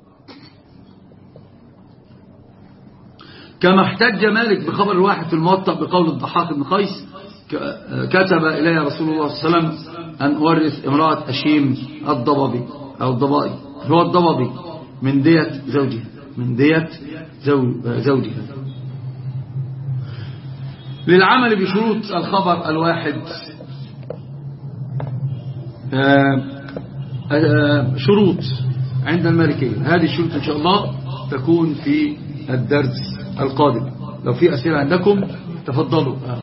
كما احتج مالك بخبر الواحد في الموطأ بقول الضحاك بن قيس: كتب إلي رسول الله صلى الله عليه وسلم أن أورث امرأة أشيم الضبابي أو الضبائي، هو الضبابي من دية زوجها للعمل بشروط الخبر الواحد. شروط عند المالكية، هذه الشروط إن شاء الله تكون في الدرس القادم. لو في أسئلة عندكم تفضلوا.